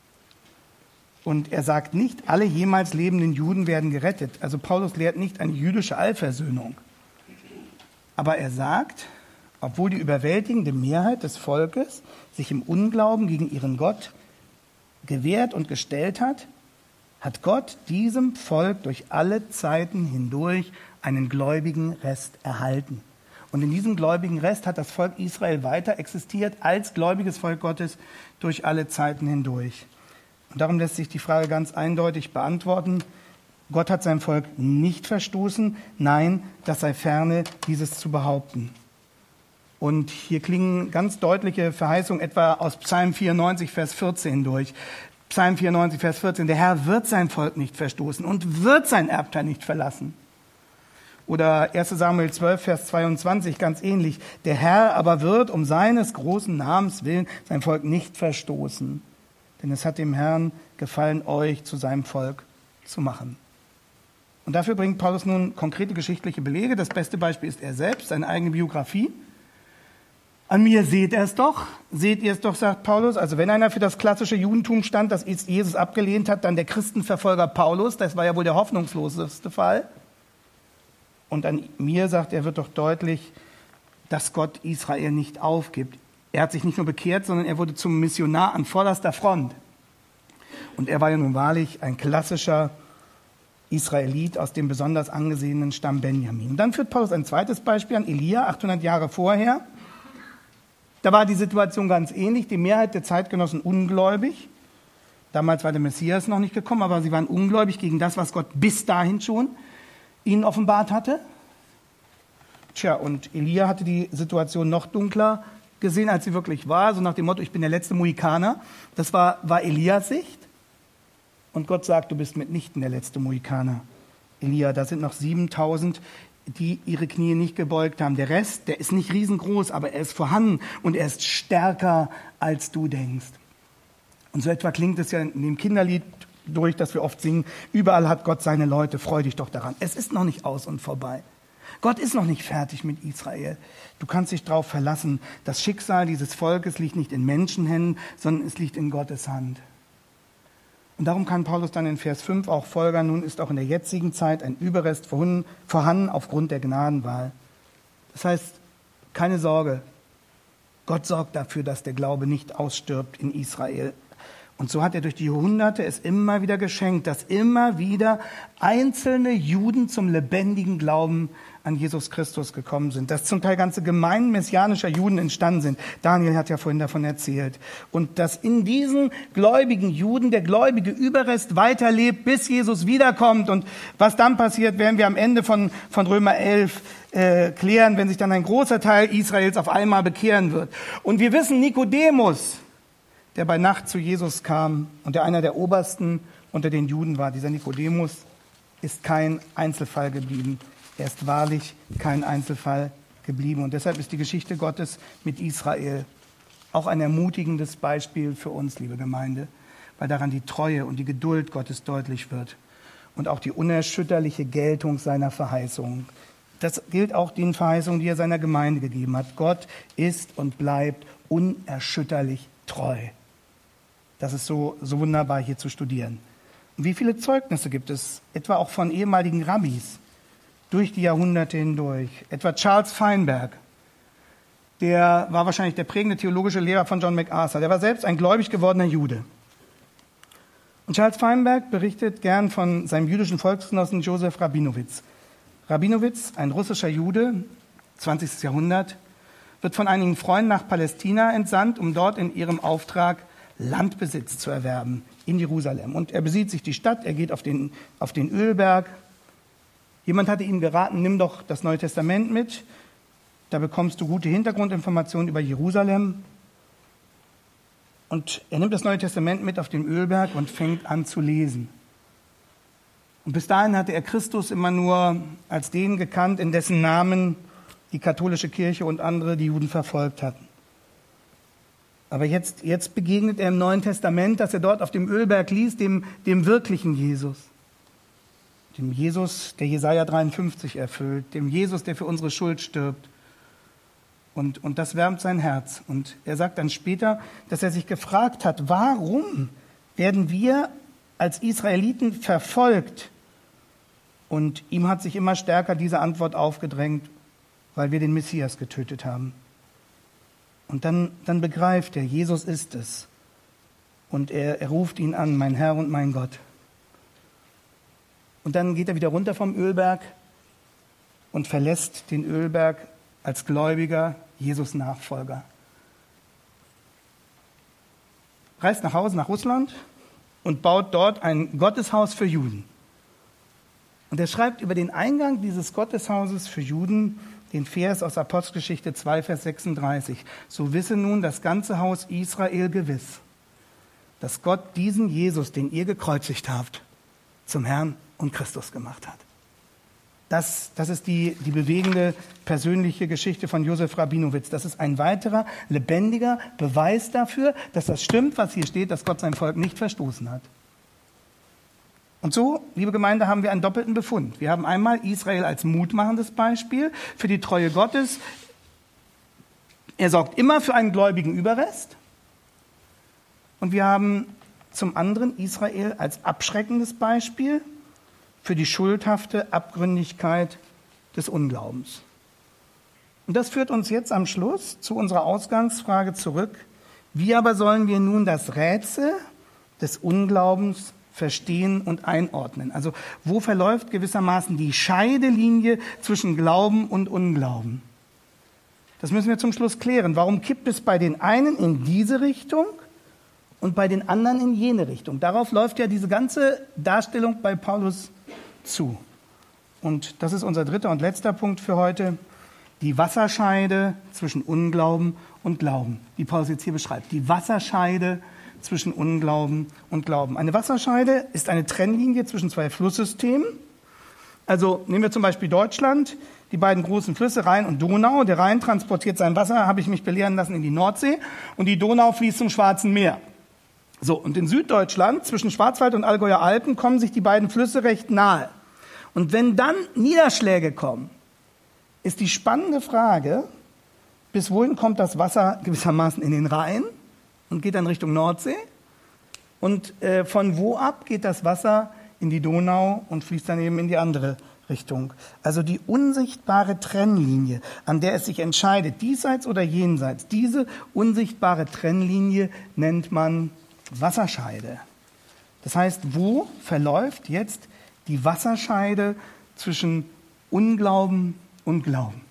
[SPEAKER 1] Und er sagt nicht, alle jemals lebenden Juden werden gerettet. Also Paulus lehrt nicht eine jüdische Allversöhnung. Aber er sagt, obwohl die überwältigende Mehrheit des Volkes sich im Unglauben gegen ihren Gott gewehrt und gestellt hat, hat Gott diesem Volk durch alle Zeiten hindurch einen gläubigen Rest erhalten. Und in diesem gläubigen Rest hat das Volk Israel weiter existiert als gläubiges Volk Gottes durch alle Zeiten hindurch. Und darum lässt sich die Frage ganz eindeutig beantworten. Gott hat sein Volk nicht verstoßen. Nein, das sei ferne, dieses zu behaupten. Und hier klingen ganz deutliche Verheißungen etwa aus Psalm 94, Vers 14 durch. Psalm 94, Vers 14. Der Herr wird sein Volk nicht verstoßen und wird sein Erbteil nicht verlassen. Oder 1. Samuel 12, Vers 22, ganz ähnlich. Der Herr aber wird um seines großen Namens willen sein Volk nicht verstoßen. Denn es hat dem Herrn gefallen, euch zu seinem Volk zu machen. Und dafür bringt Paulus nun konkrete geschichtliche Belege. Das beste Beispiel ist er selbst, seine eigene Biografie. An mir seht ihr es doch, sagt Paulus. Also wenn einer für das klassische Judentum stand, das Jesus abgelehnt hat, dann der Christenverfolger Paulus. Das war ja wohl der hoffnungsloseste Fall. Und an mir, sagt er, wird doch deutlich, dass Gott Israel nicht aufgibt. Er hat sich nicht nur bekehrt, sondern er wurde zum Missionar an vorderster Front. Und er war ja nun wahrlich ein klassischer Israelit aus dem besonders angesehenen Stamm Benjamin. Und dann führt Paulus ein zweites Beispiel an, Elia, 800 Jahre vorher. Da war die Situation ganz ähnlich, die Mehrheit der Zeitgenossen ungläubig. Damals war der Messias noch nicht gekommen, aber sie waren ungläubig gegen das, was Gott bis dahin schon ihnen offenbart hatte. Tja, und Elia hatte die Situation noch dunkler gesehen, als sie wirklich war, so nach dem Motto, ich bin der letzte Mohikaner. Das war Elias Sicht. Und Gott sagt, du bist mitnichten der letzte Mohikaner. Elia, da sind noch 7000, die ihre Knie nicht gebeugt haben. Der Rest, der ist nicht riesengroß, aber er ist vorhanden und er ist stärker, als du denkst. Und so etwa klingt es ja in dem Kinderlied durch, das wir oft singen, überall hat Gott seine Leute, freu dich doch daran. Es ist noch nicht aus und vorbei. Gott ist noch nicht fertig mit Israel. Du kannst dich darauf verlassen. Das Schicksal dieses Volkes liegt nicht in Menschenhänden, sondern es liegt in Gottes Hand. Und darum kann Paulus dann in Vers 5 auch folgern, nun ist auch in der jetzigen Zeit ein Überrest vorhanden aufgrund der Gnadenwahl. Das heißt, keine Sorge, Gott sorgt dafür, dass der Glaube nicht ausstirbt in Israel. Und so hat er durch die Jahrhunderte es immer wieder geschenkt, dass immer wieder einzelne Juden zum lebendigen Glauben an Jesus Christus gekommen sind, dass zum Teil ganze Gemeinden messianischer Juden entstanden sind. Daniel hat ja vorhin davon erzählt. Und dass in diesen gläubigen Juden der gläubige Überrest weiterlebt, bis Jesus wiederkommt. Und was dann passiert, werden wir am Ende von Römer 11 klären, wenn sich dann ein großer Teil Israels auf einmal bekehren wird. Und wir wissen, Nikodemus, der bei Nacht zu Jesus kam und der einer der Obersten unter den Juden war, dieser Nikodemus ist kein Einzelfall geblieben. Er ist wahrlich kein Einzelfall geblieben. Und deshalb ist die Geschichte Gottes mit Israel auch ein ermutigendes Beispiel für uns, liebe Gemeinde, weil daran die Treue und die Geduld Gottes deutlich wird und auch die unerschütterliche Geltung seiner Verheißungen. Das gilt auch den Verheißungen, die er seiner Gemeinde gegeben hat. Gott ist und bleibt unerschütterlich treu. Das ist so wunderbar hier zu studieren. Wie viele Zeugnisse gibt es, etwa auch von ehemaligen Rabbis, durch die Jahrhunderte hindurch? Etwa Charles Feinberg, der war wahrscheinlich der prägende theologische Lehrer von John MacArthur. Der war selbst ein gläubig gewordener Jude. Und Charles Feinberg berichtet gern von seinem jüdischen Volksgenossen Josef Rabinowitz. Rabinowitz, ein russischer Jude, 20. Jahrhundert, wird von einigen Freunden nach Palästina entsandt, um dort in ihrem Auftrag Landbesitz zu erwerben in Jerusalem. Und er besieht sich die Stadt, er geht auf den Ölberg. Jemand hatte ihm geraten, nimm doch das Neue Testament mit, da bekommst du gute Hintergrundinformationen über Jerusalem. Und er nimmt das Neue Testament mit auf den Ölberg und fängt an zu lesen. Und bis dahin hatte er Christus immer nur als den gekannt, in dessen Namen die katholische Kirche und andere die Juden verfolgt hatten. Aber jetzt begegnet er im Neuen Testament, dass er dort auf dem Ölberg liest, dem wirklichen Jesus. Dem Jesus, der Jesaja 53 erfüllt, dem Jesus, der für unsere Schuld stirbt. Und das wärmt sein Herz. Und er sagt dann später, dass er sich gefragt hat, warum werden wir als Israeliten verfolgt? Und ihm hat sich immer stärker diese Antwort aufgedrängt, weil wir den Messias getötet haben. Und dann begreift er, Jesus ist es. Und er ruft ihn an, mein Herr und mein Gott. Und dann geht er wieder runter vom Ölberg und verlässt den Ölberg als gläubiger Jesus-Nachfolger. Reist nach Hause, nach Russland und baut dort ein Gotteshaus für Juden. Und er schreibt über den Eingang dieses Gotteshauses für Juden den Vers aus Apostelgeschichte 2, Vers 36. So wisse nun das ganze Haus Israel gewiss, dass Gott diesen Jesus, den ihr gekreuzigt habt, zum Herrn und Christus gemacht hat. Das ist die bewegende persönliche Geschichte von Josef Rabinowitz. Das ist ein weiterer lebendiger Beweis dafür, dass das stimmt, was hier steht, dass Gott sein Volk nicht verstoßen hat. Und so, liebe Gemeinde, haben wir einen doppelten Befund. Wir haben einmal Israel als mutmachendes Beispiel für die Treue Gottes. Er sorgt immer für einen gläubigen Überrest. Und wir haben zum anderen Israel als abschreckendes Beispiel für die schuldhafte Abgründigkeit des Unglaubens. Und das führt uns jetzt am Schluss zu unserer Ausgangsfrage zurück. Wie aber sollen wir nun das Rätsel des Unglaubens verstehen und einordnen? Also wo verläuft gewissermaßen die Scheidelinie zwischen Glauben und Unglauben? Das müssen wir zum Schluss klären. Warum kippt es bei den einen in diese Richtung und bei den anderen in jene Richtung? Darauf läuft ja diese ganze Darstellung bei Paulus zu. Und das ist unser dritter und letzter Punkt für heute. Die Wasserscheide zwischen Unglauben und Glauben, die Paulus jetzt hier beschreibt. Die Wasserscheide zwischen Unglauben und Glauben. Eine Wasserscheide ist eine Trennlinie zwischen zwei Flusssystemen. Also nehmen wir zum Beispiel Deutschland, die beiden großen Flüsse Rhein und Donau. Der Rhein transportiert sein Wasser, habe ich mich belehren lassen, in die Nordsee und die Donau fließt zum Schwarzen Meer. So, und in Süddeutschland, zwischen Schwarzwald und Allgäuer Alpen, kommen sich die beiden Flüsse recht nahe. Und wenn dann Niederschläge kommen, ist die spannende Frage, bis wohin kommt das Wasser gewissermaßen in den Rhein und geht dann Richtung Nordsee? Und von wo ab geht das Wasser in die Donau und fließt dann eben in die andere Richtung? Also die unsichtbare Trennlinie, an der es sich entscheidet, diesseits oder jenseits, diese unsichtbare Trennlinie nennt man Wasserscheide. Das heißt, wo verläuft jetzt die Wasserscheide zwischen Unglauben und Glauben?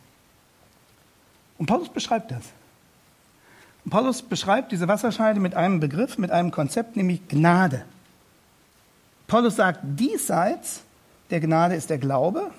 [SPEAKER 1] Und Paulus beschreibt das. Und Paulus beschreibt diese Wasserscheide mit einem Begriff, mit einem Konzept, nämlich Gnade. Paulus sagt, diesseits der Gnade ist der Glaube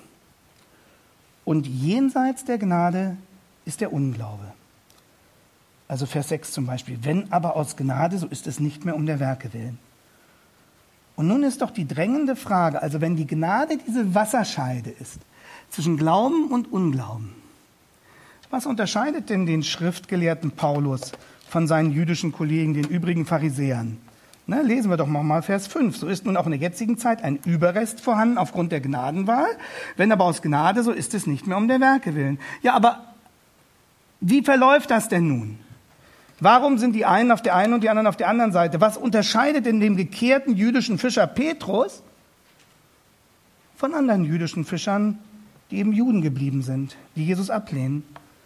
[SPEAKER 1] und jenseits der Gnade ist der Unglaube. Also Vers 6 zum Beispiel. Wenn aber aus Gnade, so ist es nicht mehr um der Werke willen. Und nun ist doch die drängende Frage, also wenn die Gnade diese Wasserscheide ist zwischen Glauben und Unglauben, was unterscheidet denn den Schriftgelehrten Paulus von seinen jüdischen Kollegen, den übrigen Pharisäern? Lesen wir doch mal Vers 5. So ist nun auch in der jetzigen Zeit ein Überrest vorhanden aufgrund der Gnadenwahl. Wenn aber aus Gnade, so ist es nicht mehr um der Werke willen. Ja, aber wie verläuft das denn nun? Warum sind die einen auf der einen und die anderen auf der anderen Seite? Was unterscheidet denn den bekehrten jüdischen Fischer Petrus von anderen jüdischen Fischern, die eben Juden geblieben sind, die Jesus ablehnen?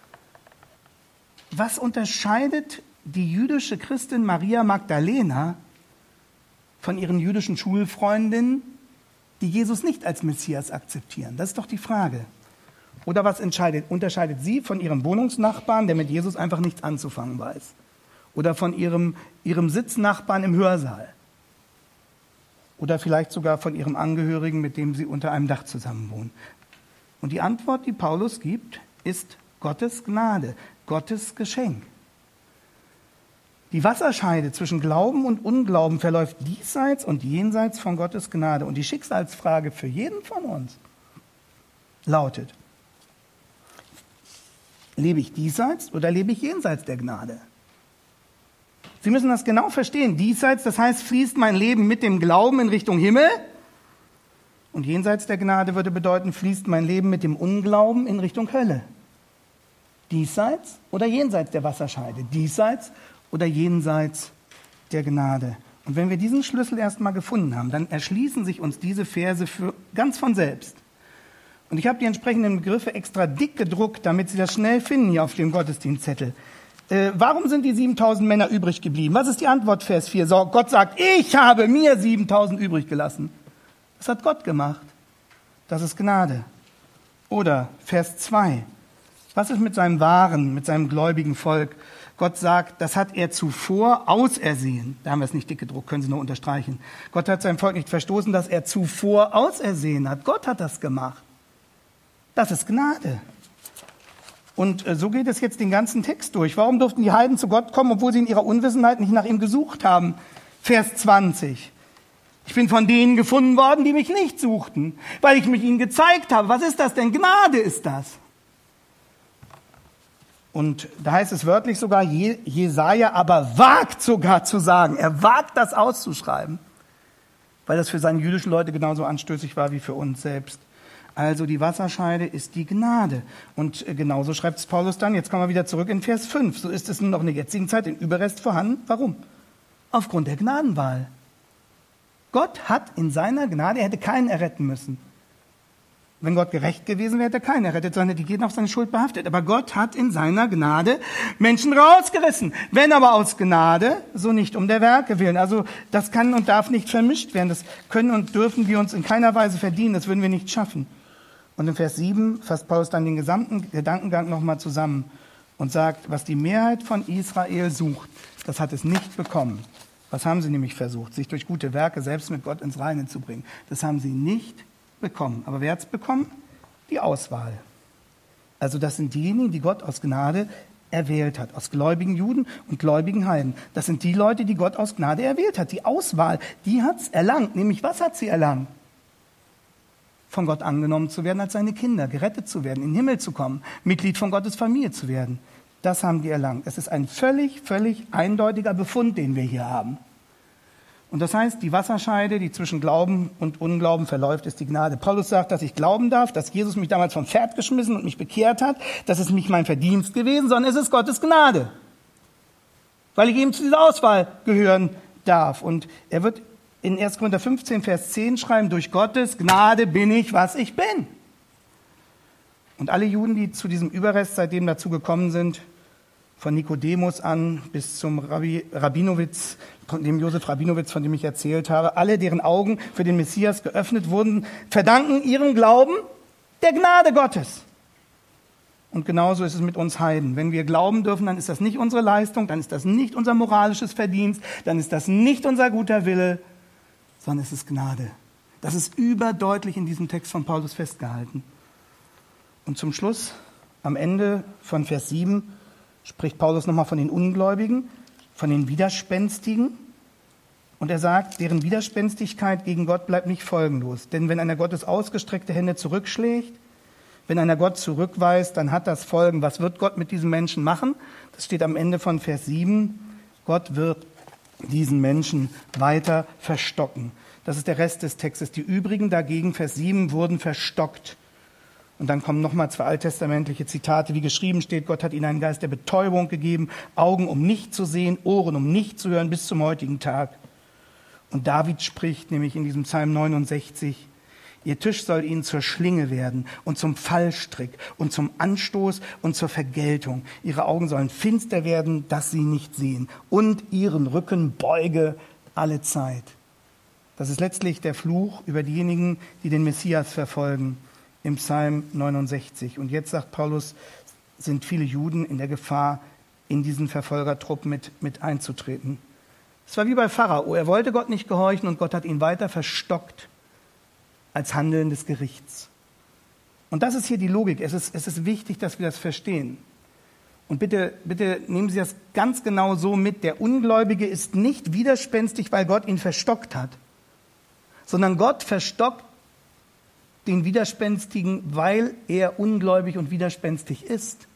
[SPEAKER 1] Was unterscheidet die jüdische Christin Maria Magdalena von ihren jüdischen Schulfreundinnen, die Jesus nicht als Messias akzeptieren? Das ist doch die Frage. Oder was unterscheidet sie von ihrem Wohnungsnachbarn, der mit Jesus einfach nichts anzufangen weiß? Oder von ihrem Sitznachbarn im Hörsaal? Oder vielleicht sogar von ihrem Angehörigen, mit dem sie unter einem Dach zusammenwohnen? Und die Antwort, die Paulus gibt, ist Gottes Gnade, Gottes Geschenk. Die Wasserscheide zwischen Glauben und Unglauben verläuft diesseits und jenseits von Gottes Gnade. Und die Schicksalsfrage für jeden von uns lautet: Lebe ich diesseits oder lebe ich jenseits der Gnade? Sie müssen das genau verstehen. Diesseits, das heißt, fließt mein Leben mit dem Glauben in Richtung Himmel. Und jenseits der Gnade würde bedeuten, fließt mein Leben mit dem Unglauben in Richtung Hölle. Diesseits oder jenseits der Wasserscheide? Diesseits oder jenseits der Gnade? Und wenn wir diesen Schlüssel erstmal gefunden haben, dann erschließen sich uns diese Verse ganz von selbst. Und ich habe die entsprechenden Begriffe extra dick gedruckt, damit Sie das schnell finden hier auf dem Gottesdienstzettel. Warum sind die 7000 Männer übrig geblieben? Was ist die Antwort, Vers 4? So, Gott sagt, ich habe mir 7000 übrig gelassen. Das hat Gott gemacht. Das ist Gnade. Oder Vers 2. Was ist mit seinem mit seinem gläubigen Volk? Gott sagt, das hat er zuvor ausersehen. Da haben wir es nicht dick gedruckt, können Sie nur unterstreichen. Gott hat sein Volk nicht verstoßen, dass er zuvor ausersehen hat. Gott hat das gemacht. Das ist Gnade. Und so geht es jetzt den ganzen Text durch. Warum durften die Heiden zu Gott kommen, obwohl sie in ihrer Unwissenheit nicht nach ihm gesucht haben? Vers 20. Ich bin von denen gefunden worden, die mich nicht suchten, weil ich mich ihnen gezeigt habe. Was ist das denn? Gnade ist das. Und da heißt es wörtlich sogar, Jesaja aber wagt sogar zu sagen, er wagt das auszuschreiben, weil das für seine jüdischen Leute genauso anstößig war wie für uns selbst. Also die Wasserscheide ist die Gnade. Und genauso schreibt es Paulus dann, jetzt kommen wir wieder zurück in Vers 5. So ist es nun noch in der jetzigen Zeit in Überrest vorhanden. Warum? Aufgrund der Gnadenwahl. Gott hat in seiner Gnade, er hätte keinen erretten müssen. Wenn Gott gerecht gewesen wäre, hätte er keinen errettet, sondern die gehen auf seine Schuld behaftet. Aber Gott hat in seiner Gnade Menschen rausgerissen. Wenn aber aus Gnade, so nicht um der Werke willen. Also das kann und darf nicht vermischt werden. Das können und dürfen wir uns in keiner Weise verdienen. Das würden wir nicht schaffen. Und in Vers 7 fasst Paulus dann den gesamten Gedankengang nochmal zusammen und sagt, was die Mehrheit von Israel sucht, das hat es nicht bekommen. Was haben sie nämlich versucht? Sich durch gute Werke selbst mit Gott ins Reine zu bringen. Das haben sie nicht bekommen. Aber wer hat es bekommen? Die Auswahl. Also das sind diejenigen, die Gott aus Gnade erwählt hat. Aus gläubigen Juden und gläubigen Heiden. Das sind die Leute, die Gott aus Gnade erwählt hat. Die Auswahl, die hat es erlangt. Nämlich, was hat sie erlangt? Von Gott angenommen zu werden als seine Kinder, gerettet zu werden, in den Himmel zu kommen, Mitglied von Gottes Familie zu werden. Das haben die erlangt. Es ist ein völlig eindeutiger Befund, den wir hier haben. Und das heißt, die Wasserscheide, die zwischen Glauben und Unglauben verläuft, ist die Gnade. Paulus sagt, dass ich glauben darf, dass Jesus mich damals vom Pferd geschmissen und mich bekehrt hat. Das ist nicht mein Verdienst gewesen, sondern es ist Gottes Gnade. Weil ich eben zu dieser Auswahl gehören darf. Und er wird in 1. Korinther 15, Vers 10 schreiben, durch Gottes Gnade bin ich, was ich bin. Und alle Juden, die zu diesem Überrest seitdem dazu gekommen sind, von Nikodemus an bis zum Rabinowitz, dem Josef Rabinowitz, von dem ich erzählt habe, alle, deren Augen für den Messias geöffnet wurden, verdanken ihren Glauben der Gnade Gottes. Und genauso ist es mit uns Heiden. Wenn wir glauben dürfen, dann ist das nicht unsere Leistung, dann ist das nicht unser moralisches Verdienst, dann ist das nicht unser guter Wille, sondern es ist Gnade. Das ist überdeutlich in diesem Text von Paulus festgehalten. Und zum Schluss, am Ende von Vers 7, spricht Paulus nochmal von den Ungläubigen, von den Widerspenstigen. Und er sagt, deren Widerspenstigkeit gegen Gott bleibt nicht folgenlos. Denn wenn einer Gottes ausgestreckte Hände zurückschlägt, wenn einer Gott zurückweist, dann hat das Folgen. Was wird Gott mit diesen Menschen machen? Das steht am Ende von Vers 7. Gott wird diesen Menschen weiter verstocken. Das ist der Rest des Textes. Die übrigen dagegen, Vers 7, wurden verstockt. Und Und dann kommen nochmal 2 alttestamentliche Zitate, wie geschrieben steht, Gott hat ihnen einen Geist der Betäubung gegeben, Augen, um nicht zu sehen, Ohren, um nicht zu hören, bis zum heutigen Tag. Und David spricht nämlich in diesem Psalm 69, ihr Tisch soll ihnen zur Schlinge werden und zum Fallstrick und zum Anstoß und zur Vergeltung. Ihre Augen sollen finster werden, dass sie nicht sehen, und ihren Rücken beuge alle Zeit. Das ist letztlich der Fluch über diejenigen, die den Messias verfolgen, im Psalm 69. Und jetzt sagt Paulus, sind viele Juden in der Gefahr, in diesen Verfolgertrupp mit einzutreten. Es war wie bei Pharao. Er wollte Gott nicht gehorchen und Gott hat ihn weiter verstockt als Handeln des Gerichts. Und das ist hier die Logik. Es ist wichtig, dass wir das verstehen. Und bitte nehmen Sie das ganz genau so mit. Der Ungläubige ist nicht widerspenstig, weil Gott ihn verstockt hat, sondern Gott verstockt den Widerspenstigen, weil er ungläubig und widerspenstig ist.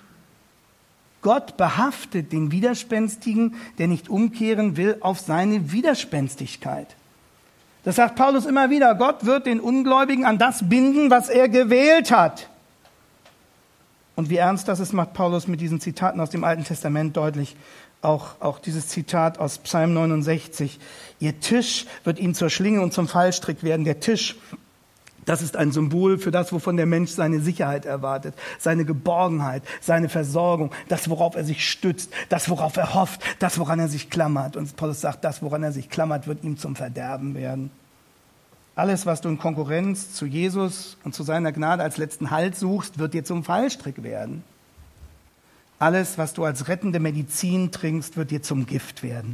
[SPEAKER 1] Gott behaftet den Widerspenstigen, der nicht umkehren will, auf seine Widerspenstigkeit. Das sagt Paulus immer wieder. Gott wird den Ungläubigen an das binden, was er gewählt hat. Und wie ernst das ist, macht Paulus mit diesen Zitaten aus dem Alten Testament deutlich. Auch dieses Zitat aus Psalm 69. Ihr Tisch wird ihnen zur Schlinge und zum Fallstrick werden. Der Tisch, das ist ein Symbol für das, wovon der Mensch seine Sicherheit erwartet, seine Geborgenheit, seine Versorgung, das, worauf er sich stützt, das, worauf er hofft, das, woran er sich klammert. Und Paulus sagt, das, woran er sich klammert, wird ihm zum Verderben werden. Alles, was du in Konkurrenz zu Jesus und zu seiner Gnade als letzten Halt suchst, wird dir zum Fallstrick werden. Alles, was du als rettende Medizin trinkst, wird dir zum Gift werden.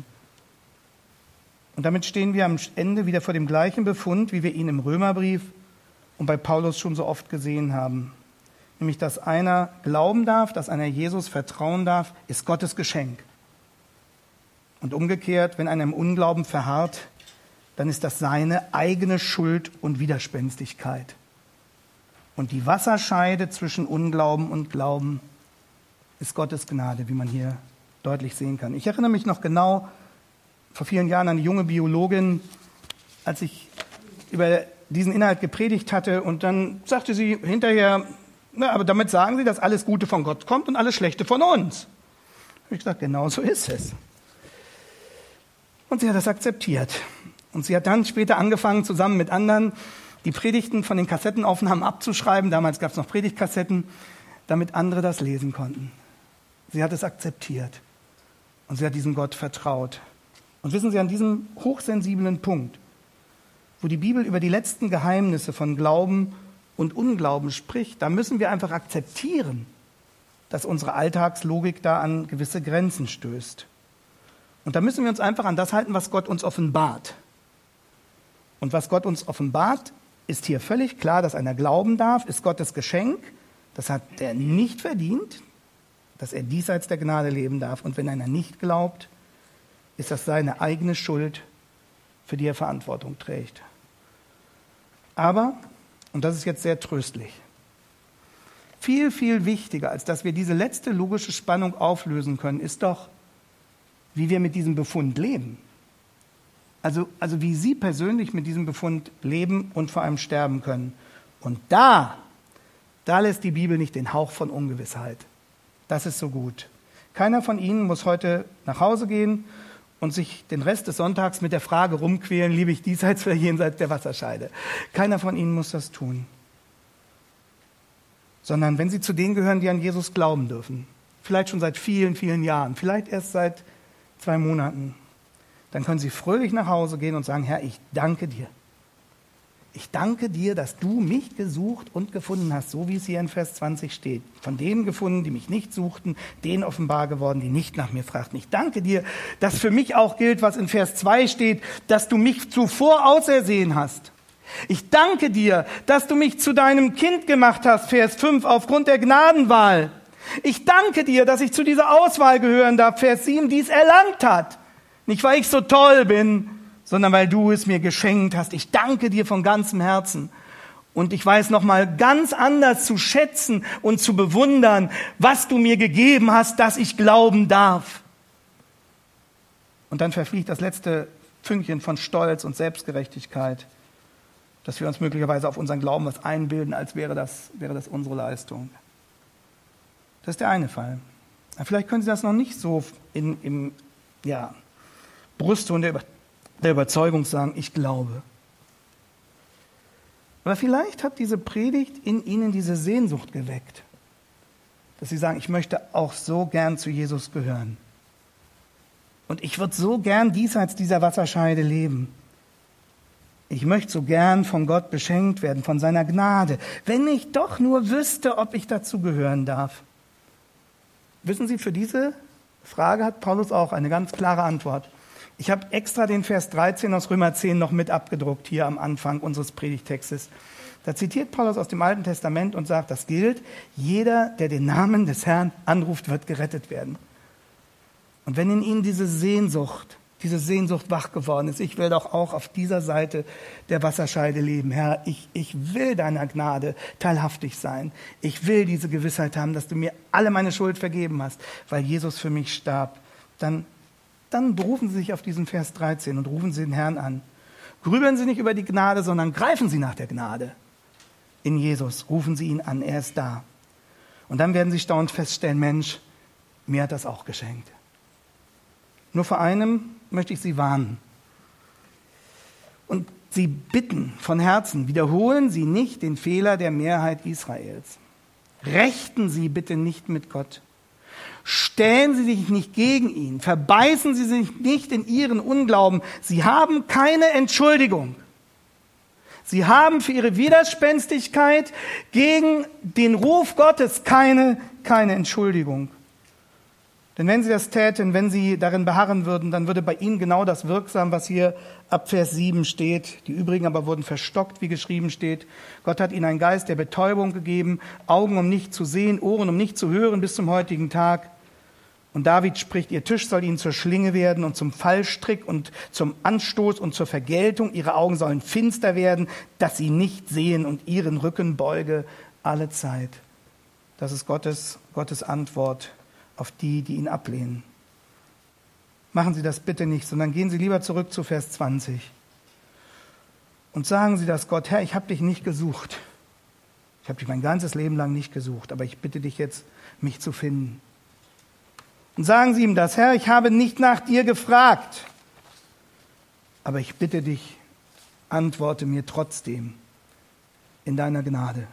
[SPEAKER 1] Und damit stehen wir am Ende wieder vor dem gleichen Befund, wie wir ihn im Römerbrief und bei Paulus schon so oft gesehen haben. Nämlich, dass einer glauben darf, dass einer Jesus vertrauen darf, ist Gottes Geschenk. Und umgekehrt, wenn einer im Unglauben verharrt, dann ist das seine eigene Schuld und Widerspenstigkeit. Und die Wasserscheide zwischen Unglauben und Glauben ist Gottes Gnade, wie man hier deutlich sehen kann. Ich erinnere mich noch genau vor vielen Jahren an eine junge Biologin, als ich über diesen Inhalt gepredigt hatte, und dann sagte sie hinterher, na, aber damit sagen Sie, dass alles Gute von Gott kommt und alles Schlechte von uns. Habe ich gesagt, genau so ist es. Und sie hat das akzeptiert. Und sie hat dann später angefangen, zusammen mit anderen die Predigten von den Kassettenaufnahmen abzuschreiben. Damals gab es noch Predigtkassetten, damit andere das lesen konnten. Sie hat es akzeptiert und sie hat diesem Gott vertraut. Und wissen Sie, an diesem hochsensiblen Punkt, wo die Bibel über die letzten Geheimnisse von Glauben und Unglauben spricht, da müssen wir einfach akzeptieren, dass unsere Alltagslogik da an gewisse Grenzen stößt. Und da müssen wir uns einfach an das halten, was Gott uns offenbart. Und was Gott uns offenbart, ist hier völlig klar, dass einer glauben darf, ist Gottes Geschenk. Das hat er nicht verdient, dass er diesseits der Gnade leben darf. Und wenn einer nicht glaubt, ist das seine eigene Schuld, für die er Verantwortung trägt. Aber, und das ist jetzt sehr tröstlich, viel, viel wichtiger, als dass wir diese letzte logische Spannung auflösen können, ist doch, wie wir mit diesem Befund leben. Also wie Sie persönlich mit diesem Befund leben und vor allem sterben können. Und da lässt die Bibel nicht den Hauch von Ungewissheit. Das ist so gut. Keiner von Ihnen muss heute nach Hause gehen und sich den Rest des Sonntags mit der Frage rumquälen, liebe ich diesseits oder jenseits der Wasserscheide. Keiner von Ihnen muss das tun. Sondern wenn Sie zu denen gehören, die an Jesus glauben dürfen, vielleicht schon seit vielen, vielen Jahren, vielleicht erst seit 2 Monaten, dann können Sie fröhlich nach Hause gehen und sagen, Herr, ich danke dir. Ich danke dir, dass du mich gesucht und gefunden hast, so wie es hier in Vers 20 steht. Von denen gefunden, die mich nicht suchten, denen offenbar geworden, die nicht nach mir fragten. Ich danke dir, dass für mich auch gilt, was in Vers 2 steht, dass du mich zuvor ausersehen hast. Ich danke dir, dass du mich zu deinem Kind gemacht hast, Vers 5, aufgrund der Gnadenwahl. Ich danke dir, dass ich zu dieser Auswahl gehören darf, Vers 7, die es erlangt hat. Nicht, weil ich so toll bin, sondern weil du es mir geschenkt hast. Ich danke dir von ganzem Herzen. Und ich weiß noch mal ganz anders zu schätzen und zu bewundern, was du mir gegeben hast, dass ich glauben darf. Und dann verfliegt das letzte Fünkchen von Stolz und Selbstgerechtigkeit. dass wir uns möglicherweise auf unseren Glauben was einbilden, als wäre das unsere Leistung. Das ist der eine Fall. Vielleicht können Sie das noch nicht so im Brustton der Überzeugung sagen, ich glaube. Aber vielleicht hat diese Predigt in Ihnen diese Sehnsucht geweckt, dass Sie sagen, ich möchte auch so gern zu Jesus gehören. Und ich würde so gern diesseits dieser Wasserscheide leben. Ich möchte so gern von Gott beschenkt werden, von seiner Gnade, wenn ich doch nur wüsste, ob ich dazu gehören darf. Wissen Sie, für diese Frage hat Paulus auch eine ganz klare Antwort. Ich habe extra den Vers 13 aus Römer 10 noch mit abgedruckt, hier am Anfang unseres Predigtextes. Da zitiert Paulus aus dem Alten Testament und sagt, das gilt, jeder, der den Namen des Herrn anruft, wird gerettet werden. Und wenn in Ihnen diese Sehnsucht wach geworden ist, ich will doch auch auf dieser Seite der Wasserscheide leben. Herr, ich will deiner Gnade teilhaftig sein. Ich will diese Gewissheit haben, dass du mir alle meine Schuld vergeben hast, weil Jesus für mich starb. Dann berufen Sie sich auf diesen Vers 13 und rufen Sie den Herrn an. Grübeln Sie nicht über die Gnade, sondern greifen Sie nach der Gnade. In Jesus rufen Sie ihn an, er ist da. Und dann werden Sie staunend feststellen, Mensch, mir hat das auch geschenkt. Nur vor einem möchte ich Sie warnen. Und Sie bitten von Herzen, wiederholen Sie nicht den Fehler der Mehrheit Israels. Rechten Sie bitte nicht mit Gott. Stellen Sie sich nicht gegen ihn. Verbeißen Sie sich nicht in Ihren Unglauben. Sie haben keine Entschuldigung. Sie haben für Ihre Widerspenstigkeit gegen den Ruf Gottes keine Entschuldigung. Denn wenn Sie das täten, wenn Sie darin beharren würden, dann würde bei Ihnen genau das wirksam, was hier ab Vers 7 steht. Die übrigen aber wurden verstockt, wie geschrieben steht. Gott hat ihnen einen Geist der Betäubung gegeben, Augen, um nicht zu sehen, Ohren, um nicht zu hören, bis zum heutigen Tag. Und David spricht, ihr Tisch soll ihnen zur Schlinge werden und zum Fallstrick und zum Anstoß und zur Vergeltung. Ihre Augen sollen finster werden, dass sie nicht sehen und ihren Rücken beuge alle Zeit. Das ist Gottes Antwort auf die ihn ablehnen. Machen Sie das bitte nicht, sondern gehen Sie lieber zurück zu Vers 20 und sagen Sie das Gott, Herr, ich habe dich nicht gesucht. Ich habe dich mein ganzes Leben lang nicht gesucht, aber ich bitte dich jetzt, mich zu finden. Und sagen Sie ihm das, Herr, ich habe nicht nach dir gefragt, aber ich bitte dich, antworte mir trotzdem in deiner Gnade.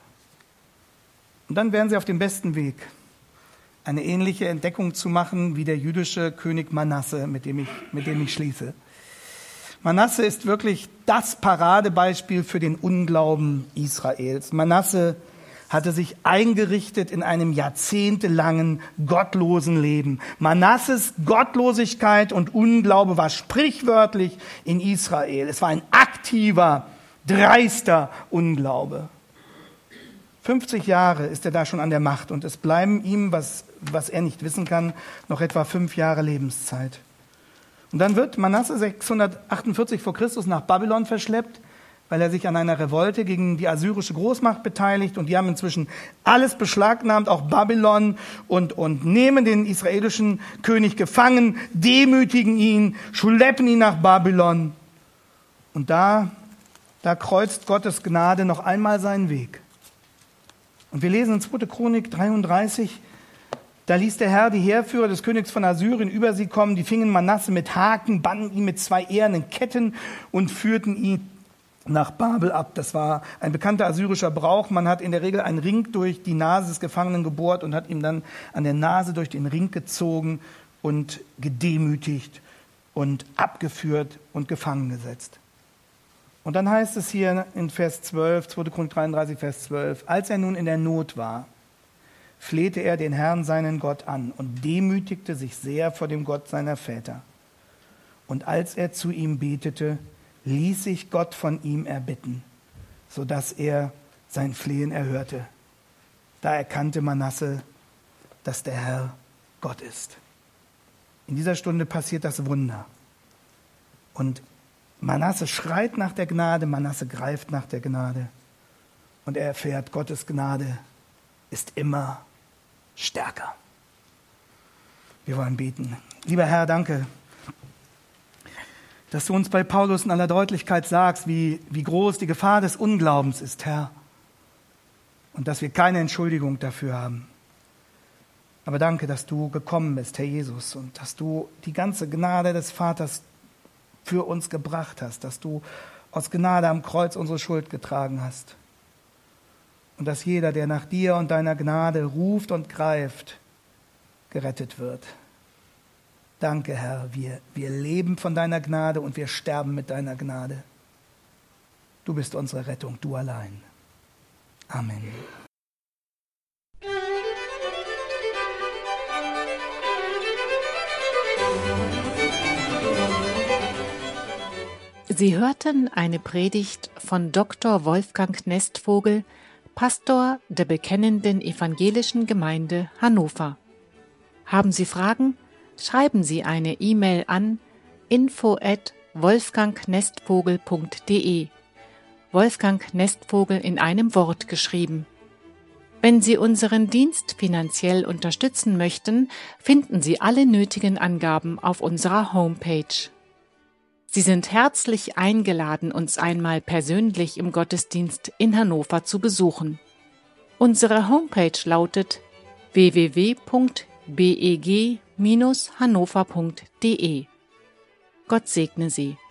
[SPEAKER 1] Und dann wären Sie auf dem besten Weg, eine ähnliche Entdeckung zu machen wie der jüdische König Manasse, mit dem ich schließe. Manasse ist wirklich das Paradebeispiel für den Unglauben Israels. Manasse hatte sich eingerichtet in einem jahrzehntelangen gottlosen Leben. Manasses Gottlosigkeit und Unglaube war sprichwörtlich in Israel. Es war ein aktiver, dreister Unglaube. 50 Jahre ist er da schon an der Macht und es bleiben ihm, was er nicht wissen kann, noch etwa 5 Jahre Lebenszeit. Und dann wird Manasse 648 vor Christus nach Babylon verschleppt, weil er sich an einer Revolte gegen die assyrische Großmacht beteiligt und die haben inzwischen alles beschlagnahmt, auch Babylon und nehmen den israelischen König gefangen, demütigen ihn, schleppen ihn nach Babylon. Und da kreuzt Gottes Gnade noch einmal seinen Weg. Und wir lesen in 2. Chronik 33, da ließ der Herr die Heerführer des Königs von Assyrien über sie kommen, die fingen Manasse mit Haken, banden ihn mit 2 ehernen Ketten und führten ihn nach Babel ab. Das war ein bekannter assyrischer Brauch. Man hat in der Regel einen Ring durch die Nase des Gefangenen gebohrt und hat ihm dann an der Nase durch den Ring gezogen und gedemütigt und abgeführt und gefangen gesetzt. Und dann heißt es hier in Vers 12, 2. Chronik 33, Vers 12, als er nun in der Not war, flehte er den Herrn, seinen Gott, an und demütigte sich sehr vor dem Gott seiner Väter. Und als er zu ihm betete, ließ sich Gott von ihm erbitten, sodass er sein Flehen erhörte. Da erkannte Manasse, dass der Herr Gott ist. In dieser Stunde passiert das Wunder. Und Manasse schreit nach der Gnade, Manasse greift nach der Gnade. Und er erfährt, Gottes Gnade ist immer stärker. Wir wollen beten. Lieber Herr, danke, dass du uns bei Paulus in aller Deutlichkeit sagst, wie groß die Gefahr des Unglaubens ist, Herr. Und dass wir keine Entschuldigung dafür haben. Aber danke, dass du gekommen bist, Herr Jesus, und dass du die ganze Gnade des Vaters für uns gebracht hast, dass du aus Gnade am Kreuz unsere Schuld getragen hast. Und dass jeder, der nach dir und deiner Gnade ruft und greift, gerettet wird. Danke, Herr, wir leben von deiner Gnade und wir sterben mit deiner Gnade. Du bist unsere Rettung, du allein. Amen.
[SPEAKER 2] Sie hörten eine Predigt von Dr. Wolfgang Nestvogel, Pastor der Bekennenden Evangelischen Gemeinde Hannover. Haben Sie Fragen? Schreiben Sie eine E-Mail an info@wolfgangnestvogel.de. Wolfgang Nestvogel in einem Wort geschrieben. Wenn Sie unseren Dienst finanziell unterstützen möchten, finden Sie alle nötigen Angaben auf unserer Homepage. Sie sind herzlich eingeladen, uns einmal persönlich im Gottesdienst in Hannover zu besuchen. Unsere Homepage lautet www.beg-hannover.de. Gott segne Sie.